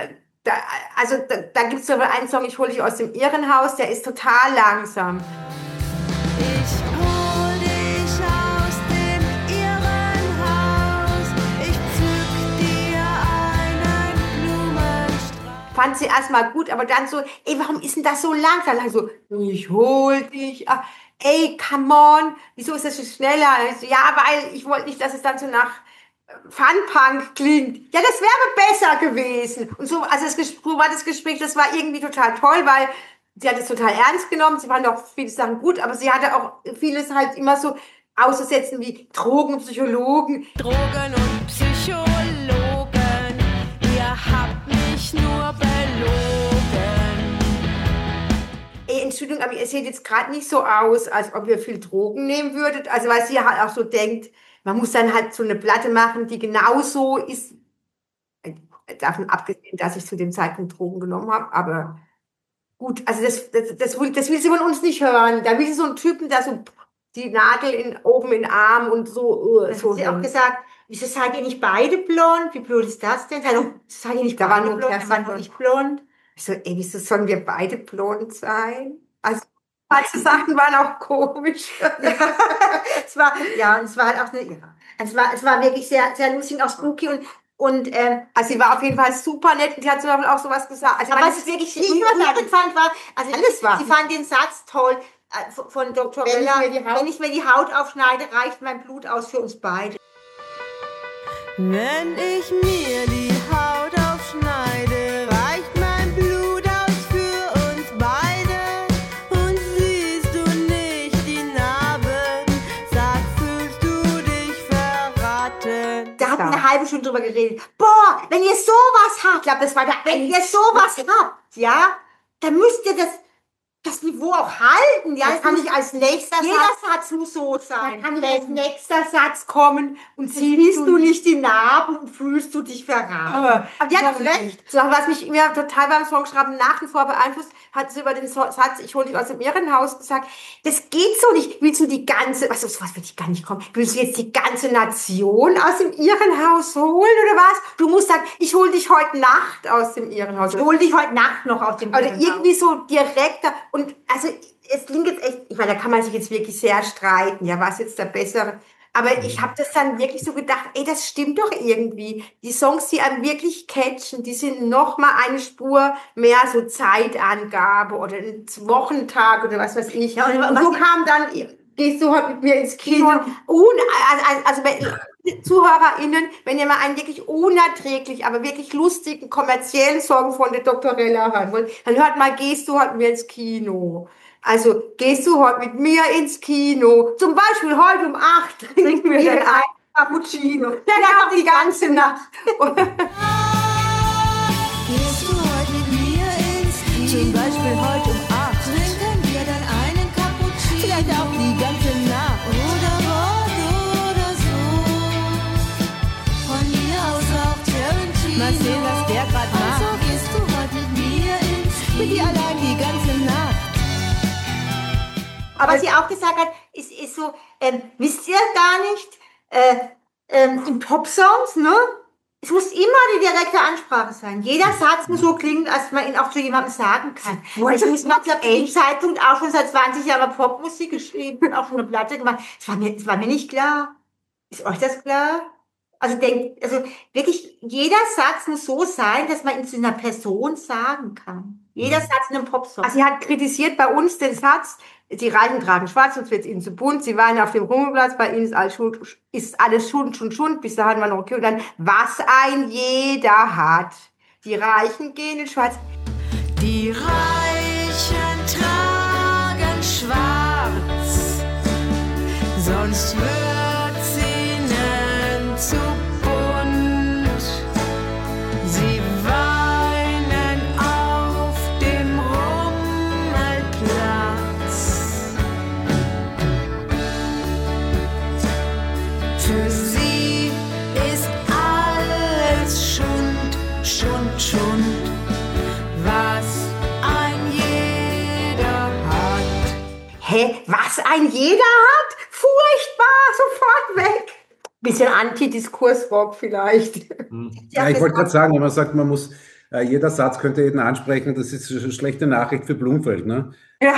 da gibt es so einen Song, ich hole dich aus dem Irrenhaus, der ist total langsam. Ich hol dich aus dem Irrenhaus, ich zück dir einen Blumenstrauß. Fand sie erstmal gut, aber dann so, warum ist denn das so langsam? Dann so, ich hol dich, come on, wieso ist das so schneller? So, ja, weil ich wollte nicht, dass es dann so nach Funpunk klingt. Ja, das wäre besser gewesen. Und so, also das Gespräch, das war irgendwie total toll, weil sie hat es total ernst genommen. Sie waren auch viele Sachen gut, aber sie hatte auch vieles halt immer so auszusetzen wie Drogen und Psychologen. Drogen und Psychologen, ihr habt mich nur belogen. Entschuldigung, aber ihr seht jetzt gerade nicht so aus, als ob ihr viel Drogen nehmen würdet. Also weil sie halt auch so denkt, man muss dann halt so eine Platte machen, die genauso ist. Davon abgesehen, dass ich zu dem Zeitpunkt Drogen genommen habe, aber gut, also das will sie von uns nicht hören. Da will sie so einen Typen, der so die Nadel oben in den Arm und so. So hat sie auch gesagt, wieso seid ihr nicht beide blond? Wie blöd ist das denn? Seid ihr nicht beide blond? Da waren nicht blond. Ich so, wieso sollen wir beide blond sein? Also manche Sachen waren auch komisch. Es war halt auch es war wirklich sehr, sehr lustig, auch spooky und also sie war auf jeden Fall super nett und die hat zum Beispiel auch sowas gesagt. Also aber was ich wirklich nicht fand, war, also sie fand den Satz toll von Dr. Rella, wenn ich mir die Haut aufschneide, reicht mein Blut aus für uns beide. Wenn ich mir die Haut aufschneide, reicht mein Blut aus für uns beide. Und siehst du nicht die Narben, sag, fühlst du dich verraten. Da hatten wir eine halbe Stunde drüber geredet. Boah, wenn ihr sowas habt, ich glaube, das war wenn ihr sowas habt, ja, dann müsst ihr das Niveau auch halten, ja. Das kann nicht als nächster Satz muss so sein. Dann kann nicht als nächster Satz kommen und siehst du nicht die Narben und fühlst du dich verraten. Aber die hat recht. So, was mich mir total beim Songschreiben nach wie vor beeinflusst, hat sie über den Satz, ich hole dich aus dem Irrenhaus, gesagt, das geht so nicht. Willst du die ganze, was will ich gar nicht kommen, willst du jetzt die ganze Nation aus dem Irrenhaus holen oder was? Du musst sagen, ich hole dich heute Nacht aus dem Irrenhaus. Ich hole dich heute Nacht noch aus dem Irrenhaus. Oder irgendwie so direkter. Und also es klingt jetzt echt, ich meine, da kann man sich jetzt wirklich sehr streiten, ja, was jetzt der bessere. Aber ich habe das dann wirklich so gedacht, das stimmt doch irgendwie. Die Songs, die einem wirklich catchen, die sind noch mal eine Spur mehr so Zeitangabe oder ein Wochentag oder was weiß ich. Und so kam dann, gehst du heute mit mir ins Kino? Also ZuhörerInnen, wenn ihr mal einen wirklich unerträglich, aber wirklich lustigen, kommerziellen Song von der Dr. Rella hören wollt, dann hört mal, gehst du heute mit mir ins Kino? Also, gehst du heute mit mir ins Kino? Zum Beispiel heute um 8 trinken wir dann ein Cappuccino. Dann auch die ganze Nacht. Gehst du heute mit mir ins Kino? Zum Beispiel heute um 8 trinken wir dann einen Cappuccino. Vielleicht auch die ganze Nacht. Oder Wort oder so. Von mir aus auch Tarantino. Mal sehen, was der gerade macht. Also gehst du heute mit mir ins Kino? Mit dir allein die ganze Nacht. Aber was sie auch gesagt hat, ist so, wisst ihr gar nicht, in Pop-Songs, ne? Es muss immer die direkte Ansprache sein. Jeder Satz muss so klingen, als man ihn auch zu jemandem sagen kann. Ich habe zu dem Zeitpunkt auch schon seit 20 Jahren Popmusik geschrieben und auch schon eine Platte gemacht. Es war mir nicht klar. Ist euch das klar? Also wirklich, jeder Satz muss so sein, dass man ihn zu einer Person sagen kann. Jeder Satz in einem Popsong. Also sie hat kritisiert bei uns den Satz, die Reichen tragen schwarz, sonst wird es ihnen zu bunt. Sie waren auf dem Rummelplatz, bei ihnen ist alles Schund. Bis dahin war noch okay. Und dann, was ein jeder hat. Die Reichen gehen in schwarz. Die Reichen tragen schwarz, sonst wird's ihnen zu bunt. Sie weinen auf dem Rummelplatz. Was ein jeder hat? Furchtbar, sofort weg. Bisschen Anti-Diskursrock vielleicht. Ja, ich wollte gerade sagen, wenn man sagt, man muss, jeder Satz könnte jeden ansprechen, das ist eine schlechte Nachricht für Blumfeld, ne?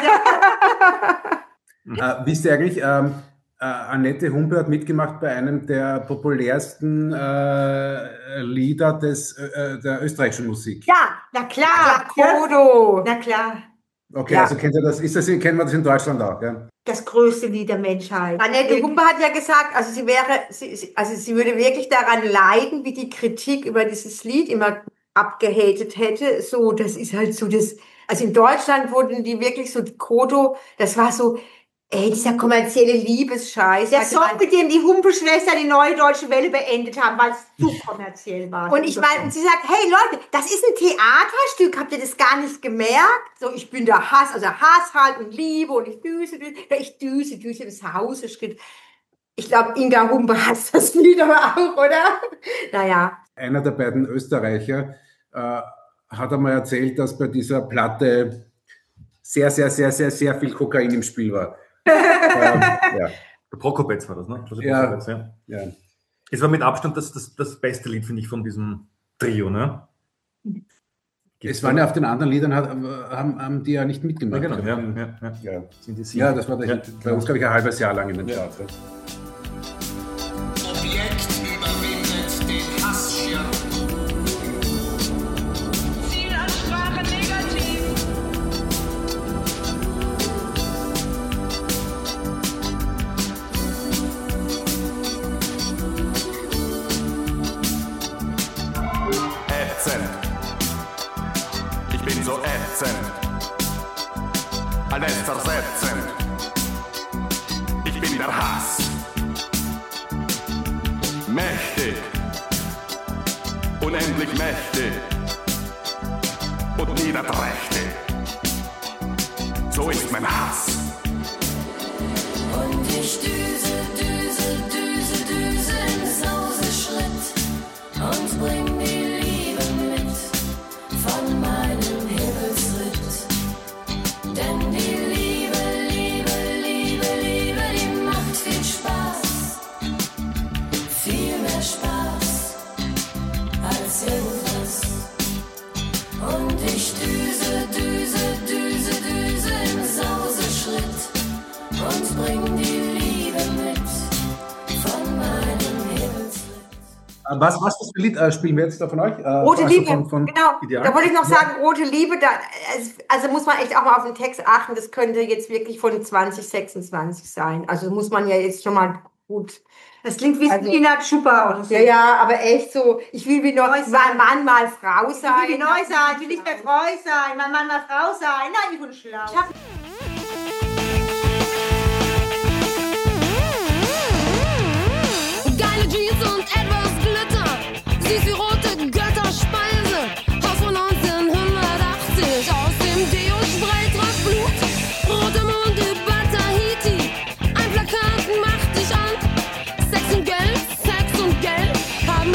Wisst ihr eigentlich, Annette Humpe hat mitgemacht bei einem der populärsten Lieder der österreichischen Musik. Ja, na klar, Kodo. Na klar. Okay, Ja. also kennt ihr das? Kennen wir das in Deutschland auch, ja? Das größte Lied der Menschheit. Annette Humpe hat ja gesagt, also sie würde wirklich daran leiden, wie die Kritik über dieses Lied immer abgehatet hätte. So, das ist halt so das, also in Deutschland wurden die wirklich so, Kodo, das war so, dieser kommerzielle Liebesscheiß. Der Song, mit dem die Humpe-Schwester die Neue Deutsche Welle beendet haben, weil es zu kommerziell war. Und ich meine, sie sagt, hey Leute, das ist ein Theaterstück, habt ihr das gar nicht gemerkt? So, ich bin der Hass, also Hass halt und Liebe und ich düse das Haus. Ich glaube, Inga Humpe hasst das Lied aber auch, oder? Naja. Einer der beiden Österreicher hat einmal erzählt, dass bei dieser Platte sehr, sehr, sehr, sehr, sehr viel Kokain im Spiel war. Der Prokopetz war das, ne? Ja. Es war mit Abstand das beste Lied, finde ich, von diesem Trio, ne? Es waren ja auf den anderen Liedern, haben die ja nicht mitgemacht. Ja, genau. Ja. Sind die Ja, das war bei uns, glaube ich, ein halbes Jahr lang in den Charts. Ja. Objekt überwindet den Hassschirm. Zielansprache negativ. Ätzend. Ich bin so ätzend. Alles zersetzend. Ich bin der Hass. Mächtig. Unendlich mächtig. Und niederträchtig. So ist mein Hass. Und ich düse im Sauseschritt und bring die Liebe mit von meinem Himmelsritt. Denn die Liebe, die macht viel Spaß. Viel mehr Spaß als irgendwas. Und ich düse im Sauseschritt und bring die Liebe mit von meinem Himmelsritt. Was das für Lied spielen wir jetzt da von euch? Rote Also Liebe, von genau. Ideal? Da wollte ich noch sagen, Rote Liebe, also muss man echt auch mal auf den Text achten, das könnte jetzt wirklich von 2026 sein. Also muss man ja jetzt schon mal gut. Das klingt wie Sina Chupa oder so. Ja, aber echt so, ich will wie noch mein Mann mal Frau sein. Ich will neu sein, ich will nicht mehr treu sein, mein Mann mal Frau sein. Nein, ich bin schlau. Geile Jeans und etwas Glitter, süß wie rote Götterspeise, Haus von 1980, aus dem Deo-Spray tropft Blut, rote Mond über Tahiti, ein Plakat macht dich an, Sex und Geld, haben,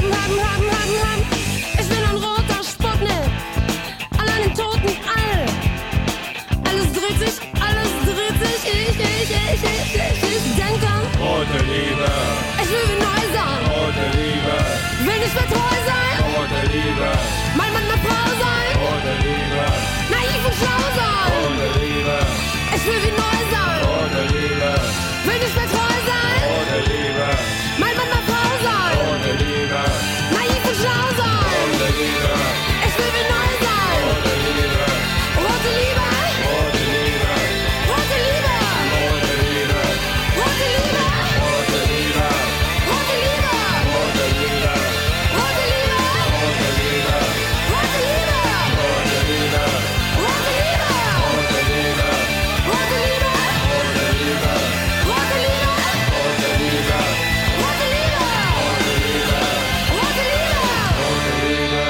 ich bin ein roter Sputnik, allein im toten All, alles dreht sich, ich denk an Rote Liebe. ich will wie neu sein, Rote Liebe. will nicht mehr treu sein, Rote Liebe. mein Mann mehr Frau sein, Rote Liebe. naiv und schlau sein, Rote Liebe. ich will wie neu sein, Rote Liebe. will nicht mehr treu sein, Rote Liebe. mein Mann mehr Frau sein, Rote Liebe. naiv und schlau sein, Rote Liebe. ich will wie neu sein, Rote Liebe. rote Liebe, Rote Liebe. rote Liebe, Rote Liebe. rote Liebe, Rote Liebe. rote Liebe, Rote Liebe. rote Liebe, Rote Liebe. rote Liebe, Rote Liebe. rote Liebe, Rote Liebe. rote Liebe, Rote Liebe. rote Liebe, Rote Liebe. rote Liebe, rote Liebe. Rote Liebe.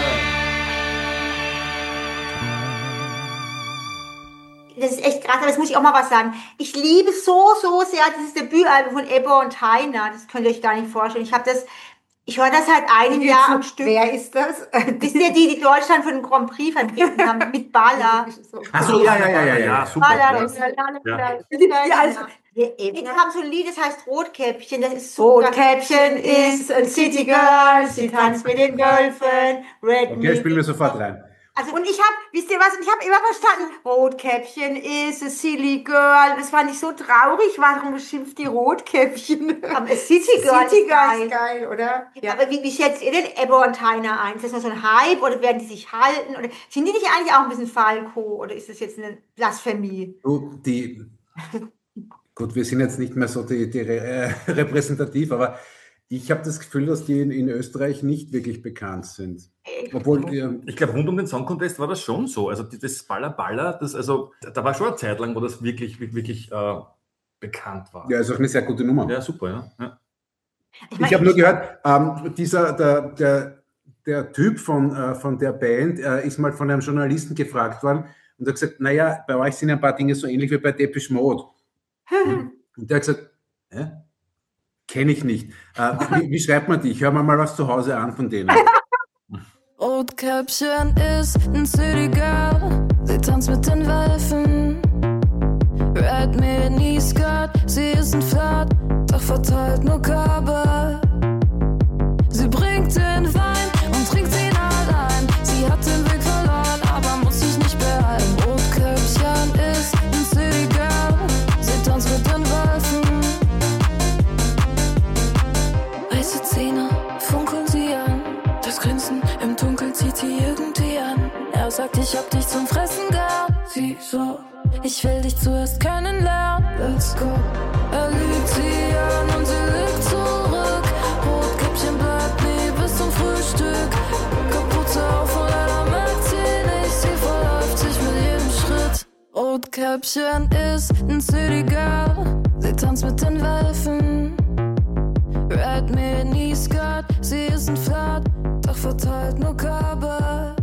Das ist echt krass, aber das muss ich auch mal was sagen. Ich liebe so sehr dieses Debütalbum von Ebbe und Heiner. Das könnt ihr euch gar nicht vorstellen. Ich höre das seit einem Jahr am Stück. Wer ist das? Das sind ja die Deutschland für den Grand Prix vertreten haben, mit Bala. Achso, ja, super. Bala, also, die haben so ein Lied, das heißt Rotkäppchen. Das ist so. Rotkäppchen ist ein City Girl, sie tanzt mit den Wölfen. Okay, spielen wir sofort rein. Also, und ich habe, wisst ihr was, und ich habe immer verstanden, Rotkäppchen is a silly girl. Das fand ich so traurig, warum beschimpft die Rotkäppchen? Aber City Girl ist geil, oder? Ja. Aber wie schätzt ihr denn Ebbe und Tainer ein? Ist das noch so ein Hype oder werden die sich halten? Oder sind die nicht eigentlich auch ein bisschen Falco? Oder ist das jetzt eine Blasphemie? Gut, wir sind jetzt nicht mehr so die repräsentativ, aber ich habe das Gefühl, dass die in Österreich nicht wirklich bekannt sind. Obwohl ich glaube, rund um den Song Contest war das schon so. Also das Balla, da war schon eine Zeit lang, wo das wirklich bekannt war. Ja, ist auch eine sehr gute Nummer. Ja, super, ja. Ich habe nur gehört, der Typ von der Band ist mal von einem Journalisten gefragt worden und hat gesagt, naja, bei euch sind ein paar Dinge so ähnlich wie bei Depeche Mode. Und der hat gesagt, kenne ich nicht. Wie schreibt man die? Ich höre mir mal was zu Hause an von denen. Rotkäppchen ist ein City Girl, sie tanzt mit den Wölfen. Red Miniskirt, sie ist ein Flirt, doch verteilt nur Körbe. Sie bringt den Wein und trinkt ihn allein. Sie hat den Weg verloren, aber muss sich nicht beeilen. Rotkäppchen ist ein City Girl, sie tanzt mit den Wölfen. Weiße Zähne funkeln sie an, das Grinsen im Dunkeln zieht sie irgendwie an. Er sagt, ich hab dich zum Fressen gern. Sie so, ich will dich zuerst kennenlernen. Let's go. Er lügt sie an und sie lügt zurück. Rotkäppchen bleibt nie bis zum Frühstück. Kapuze auf und leider merkt sie nicht. Sie verläuft sich mit jedem Schritt. Rotkäppchen ist ein City Girl, sie tanzt mit den Wölfen. Red Miniskirt, sie ist ein Flirt, doch verteilt nur Körbe.